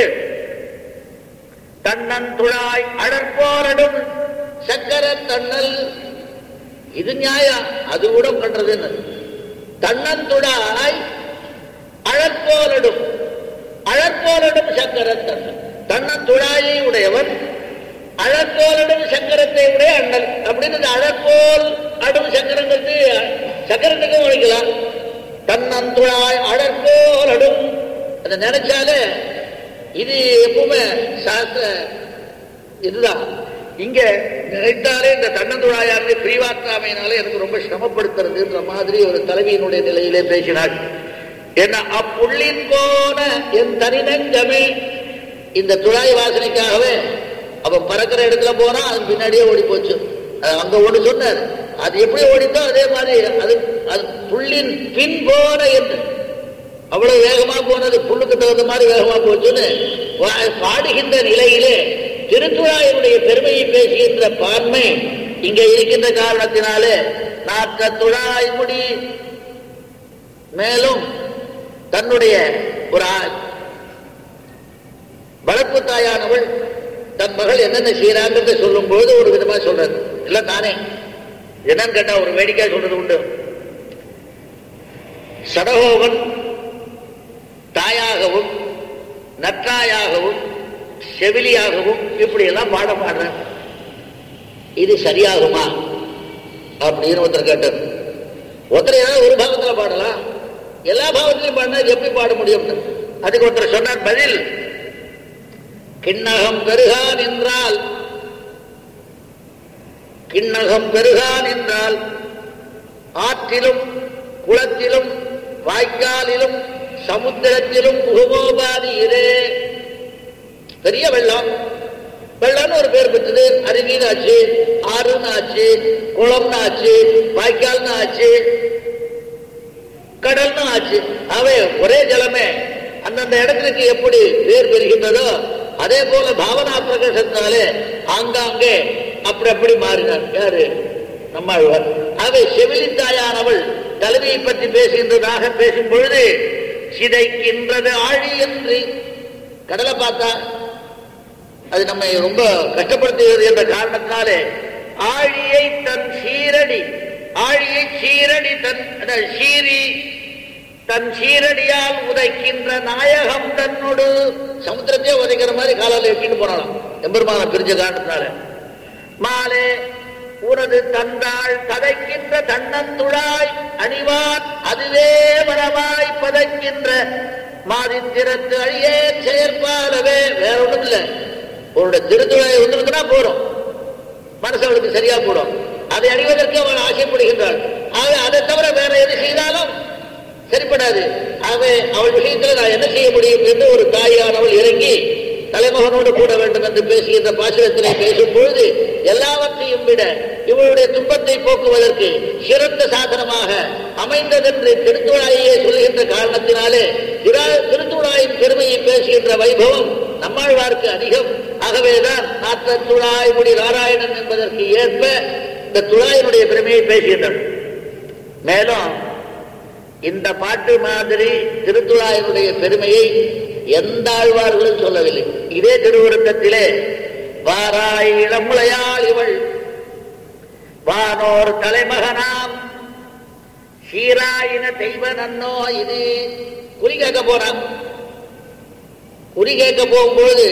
தன்னந்துழாய் அடற்போரடும் சக்கர தன்னல், இது நியாயம், அது கூட பண்றது. தன்னந்துழாய் அழற்போரடும், அழற்போரடும் சக்கர தன்னல், தன்னந்துழாயை உடையவன் அழற்போலடும் சக்கரத்தை உடைய அண்ணல் அப்படின்னு அழற்போல் அடும் சக்கரங்கிறது சக்கரத்துக்கும் உழைக்கலாம். தன்னந்துழாய் அழற்போலடும், அதை நினைச்சாலே இது எப்பவுமே சாஸ்திர இதுதான். இங்க நினைத்தாலே இந்த தன்னந்துழாயாருடைய பிரிவாற்றாமையினாலே எனக்கு ரொம்ப சிரமப்படுத்துறதுன்ற மாதிரி ஒரு தலைவியினுடைய நிலையிலே பேசினாள். என்ன அப்புள்ளின் போன என் தனிநெஞ்சமே, இந்த துழாய் வாசனைக்காகவே அவன் பறக்கிற இடத்துல போனா அது பின்னாடியே ஓடி போச்சு. அங்க ஒண்ணு சொன்னார், அது எப்படி ஓடித்தோ அதே மாதிரி அது அது புள்ளின் பின் போன என்று அவ்வளவு வேகமா போனது, புல்லுக்கு தகுந்த மாதிரி வேகமா போச்சுன்னு பாடுகின்ற நிலையிலே திருத்துழாயினுடைய பெருமையை பேசுகின்ற பான்மை இங்க இருக்கின்ற காரணத்தினாலே நாற்ற துழாய் முடி. மேலும் தன்னுடைய ஒரு வளர்ப்பு தாயானவள் தன் மகள் என்னென்ன செய்யறாங்க சொல்லும் பொழுது ஒரு விதமா சொல்றது இல்ல தானே. என்னன்னு கேட்டா ஒரு வேடிக்கை சொல்றது உண்டு. சடகோபன் தாயாகவும் நற்றாயாகவும் செவிலியாகவும் இப்படி எல்லாம் பாடம் பாடுற, இது சரியாகுமா அப்படின்னு ஒருத்தர் கேட்டார். ஒருத்தர் ஏதாவது ஒரு பாகத்துல பாடலாம், எல்லா பாகத்திலையும் பாடினா எப்படி பாட முடியும்? அதுக்கு ஒருத்தர் சொன்னார் பதில், கிண்ணகம் பெருகான் என்றால், கிண்ணகம் பெருகான் என்றால் ஆற்றிலும் குளத்திலும் வாய்க்காலிலும் சமுத்திரத்திலும் புகுமோபாதி இதே. பெரிய வெள்ளம், வெள்ளம்னு ஒரு பேர் பெற்றது, அருவின்னு ஆச்சு, ஆறுன்னு ஆச்சு, குளம்னு ஆச்சு, வாய்க்கால்னு ஆச்சு, கடல்னு ஆச்சு. அவை ஒரே ஜலமே அந்தந்த இடத்துக்கு எப்படி பேர் பெறுகின்றதோ அதே போல பாவனா பிரகாசத்தினாலே ஆங்காங்கே அப்படி அப்படி மாறினார். யாரு? நம்மாழ்வார். அவை செவிலித்தாயானவள் தலைவியை பற்றி பேசுகின்றதாக பேசும் பொழுது சிதைக்கின்றது ஆழி என்று, கடலை பார்த்தா அது நம்மை ரொம்ப கஷ்டப்படுத்துகிறது என்ற காரணத்தினாலே ஆழியை தன் சீரடி, ஆழியை சீரடி தன் சீரி தன் சீரடியால் உதைக்கின்ற நாயகம் தன்னோடு, சமுத்திரத்தையே உதைக்கிற மாதிரி காலால் எட்டின்னு போனாலும் எம்பெருமான பிரிஞ்ச காரணத்தினால. மாலே உனது தந்தாள் ததைக்கின்ற தன்னந்துழாய் அணிவான் அதுவே மரமாய் பதைக்கின்ற மாதித்திரத்து அழியே செயற்பாலவே. வேற ஒண்ணும் இல்லை, உன்னுடைய திருத்துழாயை வந்துருக்குன்னா போறோம், மனசு அவளுக்கு சரியா போடும். அதை அணிவதற்கு அவள் ஆசைப்படுகின்றாள். ஆக அதை தவிர வேற எது செய்தாலும் சரிப்படாது. ஆக அவள் விஷயத்தில் நான் என்ன செய்ய முடியும் என்று ஒரு தாயானவள் இறங்கி தலைமகனோடு கூட வேண்டும் என்று பேசுகின்ற பாசுரத்திலே பேசும் பொழுது எல்லாவற்றையும் விட இவளுடைய துன்பத்தை போக்குவதற்கு சிறந்த சாதனமாக அமைந்ததென்று திருத்துழாயை சொல்லுகின்ற காரணத்தினாலே திருத்துழாயின் பெருமையை பேசுகின்ற வைபவம் நம்மாழ்வார்க்கு அதிகம். ஆகவேதான் நாற்ற துழாய் முடி நாராயணன் என்பதற்கு ஏற்ப இந்த துழாயினுடைய பெருமையை பேசுகின்றனர். மேலும் இந்த பாட்டு மாதிரி திருத்துழாயினுடைய பெருமையை எந்த ஆழ்வார்களும் சொல்லவில்லை. இதே திருவுருத்தத்திலே வாராய் இளமுலையாள் இவள் வானோர் தலைமகனாம் சீராயின தெய்வ நன்னோ, இது குறி கேட்க போறான். குறி கேட்க போகும்போது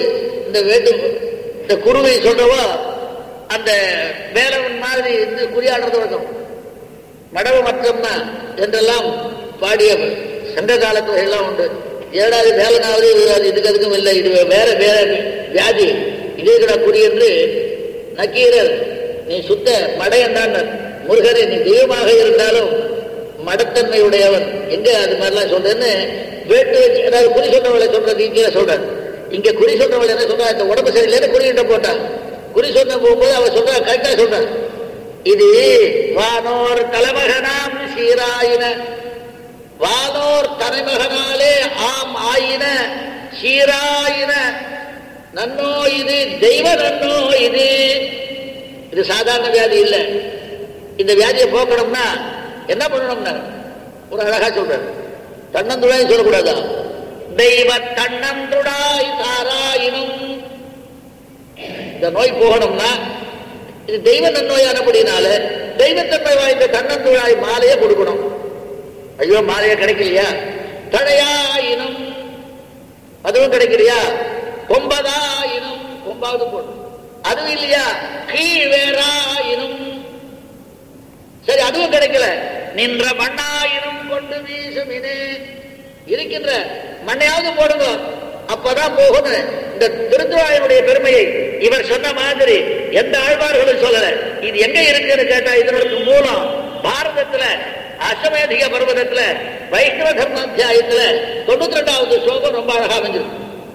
இந்த குருவை சொல்றவோ அந்த வேலவன் மாதிரி இருந்து குறியாடுறது வரும். மடவு மற்றம்னா என்றெல்லாம் பாடிய சங்க காலத்துல எல்லாம் உண்டு. ஏடாது வேலனாவது இதுக்கு அதுக்கும் இல்லை, இது வேற வேற வியாதி, இதே கூட குறி என்று நக்கீரர் நீ சுத்த மடையன்தான், முருகரை நீ தெய்வமாக இருந்தாலும் மடத்தன்மை உடையவன் எங்க அது மாதிரிலாம் சொல்றேன்னு வேட்டு வச்சு, அதாவது குறி சொல்றவளை சொல்றது இங்கே சொல்றாரு. இங்க குறி சொல்றவள் என்ன சொல்றா, இந்த உடம்பு சரியில்லைன்னு குறியிட்ட போட்டான். குறி சொன்ன போகும்போது அவ சொல்றா, கரெக்டா சொல்றான். இது வானோர் தலைமகனாம் சீராயின, வானோர் தலைமகனாலே ஆம் ஆயின சீராயின நன்னோ, இது தெய்வ நன்னோ, இது இது சாதாரண வியாதி இல்லை. இந்த வியாதியை போக்கணும்னா என்ன பண்ணணும்னா ஒரு அழகா சொல்றாரு. தன்னந்துழாய் சொல்லக்கூடாதா, தெய்வ தன்னந்துடாய் தாராயினும். இந்த நோய் போகணும்னா இது தெய்வ நன்னோயானபடினால தெய்வத்தன்மை வாய்ந்த தன்னந்துழாய் மாலையை கொடுக்கணும். ஐயோ மாலையை கிடைக்கலையா? தழையாயினும் அதுவும் கிடைக்கலையா? கொம்பதாயினும் கொம்பாவது போடும். அதுவும் இல்லையா? கீழ் வேறாயினும் சரி அதுவும் கிடைக்கல. நின்ற மண்ணாயினும் கொண்டு வீசுமினே இருக்கின்ற மண்ணையாவது போடுங்க, அப்பதான் போகணும். இந்த திருத்துழாயினுடைய பெருமையை இவர் சொன்ன மாதிரி எந்த ஆழ்வார்களும் சொல்லல. இது எங்க இருக்குன்னு கேட்டா இதற்கு மூலம் பாரதத்துல அஸ்வமேதிக பர்வதத்துல வைஷ்ணவ தர்மாத்தியாயத்துல 92வது ஸ்லோகம் ரொம்ப அழகா அமைஞ்சது.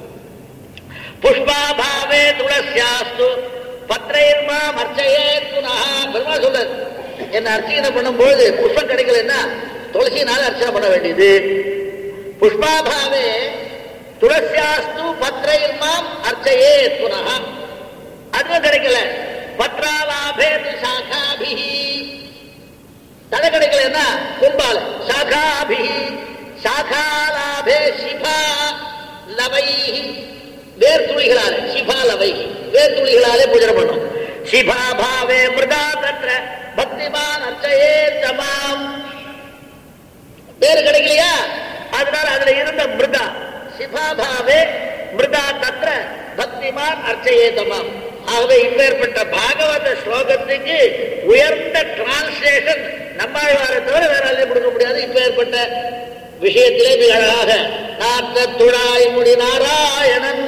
புஷ்பாபாவே துளசியாஸ்து பத்ரைர்மா மர்ச்சையே புனः. பெருமா சொல்ற என்ன அர்ச்சனை பண்ணும்போது புஷ்பம் கிடைக்கலன்னா துளசினால அர்ச்சனை பண்ண வேண்டியது. புஷ்பாபாவே துளசியாஸ்து பத்ரைர்மாம் அர்ச்சையே புனः. அதுவும் கிடைக்கல. பத்ராலாபே சாகாபிஹி தலை கிடைக்கலன்னா கும்பால சாகாபிஹி சாகாலாபே சிபா லவைஹி வேர்த்துளிகளாலே சிபா லவைஹி வேர்த்துளிகளாலே பூஜை பண்ணும். சிபா பாவே மிருதா தத்ர பக்திமான் அர்ச்சையே தமாம். வேறு கிடைக்கலையா? அதனால அதுல இருந்த மிருதா சிபாபாவே மிருதா தத்ர பக்திமான் அர்ச்சையே தமாம். ஆகவே இப்பேற்பட்ட பாகவத ஸ்லோகத்துக்கு உயர்ந்த டிரான்ஸ்லேஷன் நம்மாழ்வாரை தவிர வேற ஆளே கொடுக்க முடியாது. இப்பேற்பட்ட விஷயத்திலே மிக அழகாக நாற்ற துழாய் முடி நாராயணன்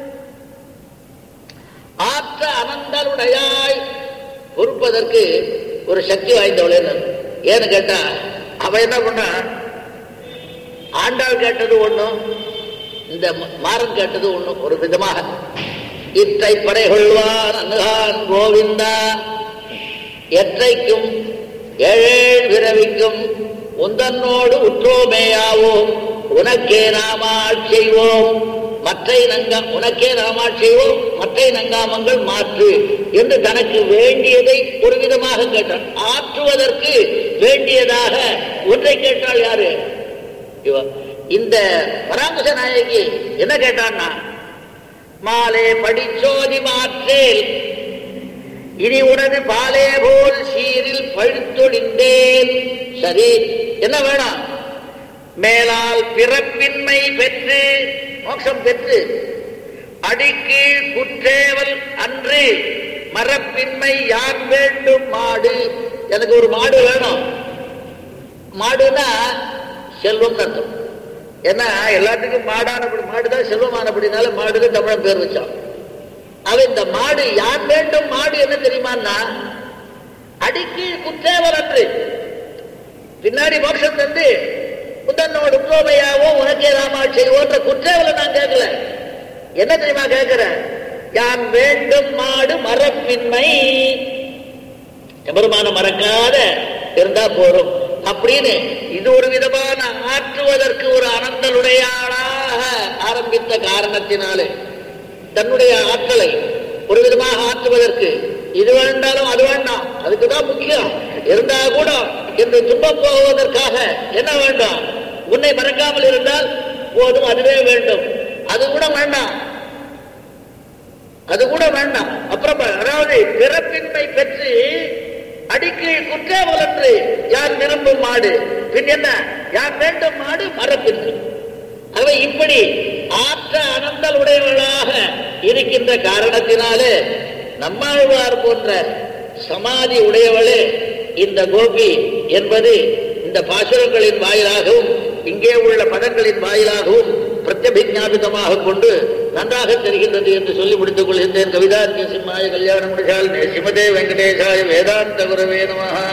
ஆற்ற அனந்தலுடையாய் பொறுப்பதற்கு ஒரு சக்தி வாய்ந்தவளே. ஏன்னு கேட்டா அவ என்ன பண்ணா ஆண்டாள் கேட்டது ஒண்ணும் இந்த மாறன் கேட்டது ஒண்ணும் ஒரு விதமாக. இற்றை படை கொள்வான் அன்னுகான் கோவிந்தா எற்றைக்கும் ஏழேழ் பிறவிக்கும் உந்தன்னோடு உற்றோமேயாவோம் உனக்கே நாமாள் செய்வோம் மற்றை நங்கம் உனக்கே நாமாள் செய்வோம் மற்றை நங்காமங்கள் மாற்று என்று தனக்கு வேண்டியதை ஒரு விதமாக கேட்டான். ஆற்றுவதற்கு வேண்டியதாக ஒன்றை கேட்டாள். யாரு? இந்த பராமரிச நாயகி என்ன கேட்டான்னா மாலே படிச்சோதி மாற்றேல் இனி உனது பாலே போல் சீரில் பழுத்தொழிந்தேன். சரி என்ன வேணாம்? மேலால் பிறப்பின்மை பெற்று மோட்சம் பெற்று அடிக்கீழ் குற்றேவல் அன்று மரப்பின்மை யான் வேண்டும் மாடு. எனக்கு ஒரு மாடு வேணும். மாடுனா செல்வம் அர்த்தம். ஏன்னா எல்லாத்துக்கும் மாடானபடி மாடுதான் செல்வமானபடினால மாடுக்கு தமிழன் பேர் வச்சான். அவ இந்த மாடு யார் வேண்டும் மாடு என்ன தெரியுமான்னா அடிக்கீழ் குற்றேவல் அன்று பின்னாடி மோட்சம் தந்து புத்தனோடு உற்றோமையாவோ உனக்கே ராமாள் செய்வோன்ற குற்றேவலை நான் கேட்கல. என்ன தெரியுமா கேட்கிற? யான் வேண்டும் மாடு மரப்பின்மை எம்பெருமான மறக்காத இருந்தா போறோம் அப்படின்னு இது ஒரு விதமான ஆற்றுவதற்கு ஒரு அனந்தலுடையாளாக ஆரம்பித்த காரணத்தினாலே தன்னுடைய ஆற்றலை ஒரு விதமாக ஆற்றுவதற்கு இது வேண்டாலும் அது வேண்டாம் அதுக்குதான் முக்கியம் இருந்தா கூட என்று துன்பம் போவதற்காக என்ன வேண்டும்? உன்னை மறக்காமல் இருந்தால் போதும், அதுவே வேண்டும். அது கூட வேண்டாம், அது கூட வேண்டாம். அப்புறம் அதாவது பிறப்பின்மை பெற்று அடிக்கீழ் குற்றேவல் என்று யார் விரும்பும் மாடு பின் என்ன யார் வேண்டும் மாடு மரப்பிற்கு. அவை இப்படி ஆற்ற அனந்தல் உடையவளாக இருக்கின்ற காரணத்தினாலே நம்மாழ்வார் போன்ற சமாதி உடையவளே இந்த கோபி என்பது இந்த பாசுரங்களின் வாயிலாகவும் இங்கே உள்ள பதங்களின் வாயிலாகவும் பிரத்யபிஞாபிதமாக கொண்டு நன்றாக தெரிகின்றது என்று சொல்லி முடித்துக் கொள்கின்றேன். கவிதார்க்கிய சிம்மாய கல்யாண முடிசால் ஸ்ரீமதே வெங்கடேசாய வேதாந்த குரவே நமஹ.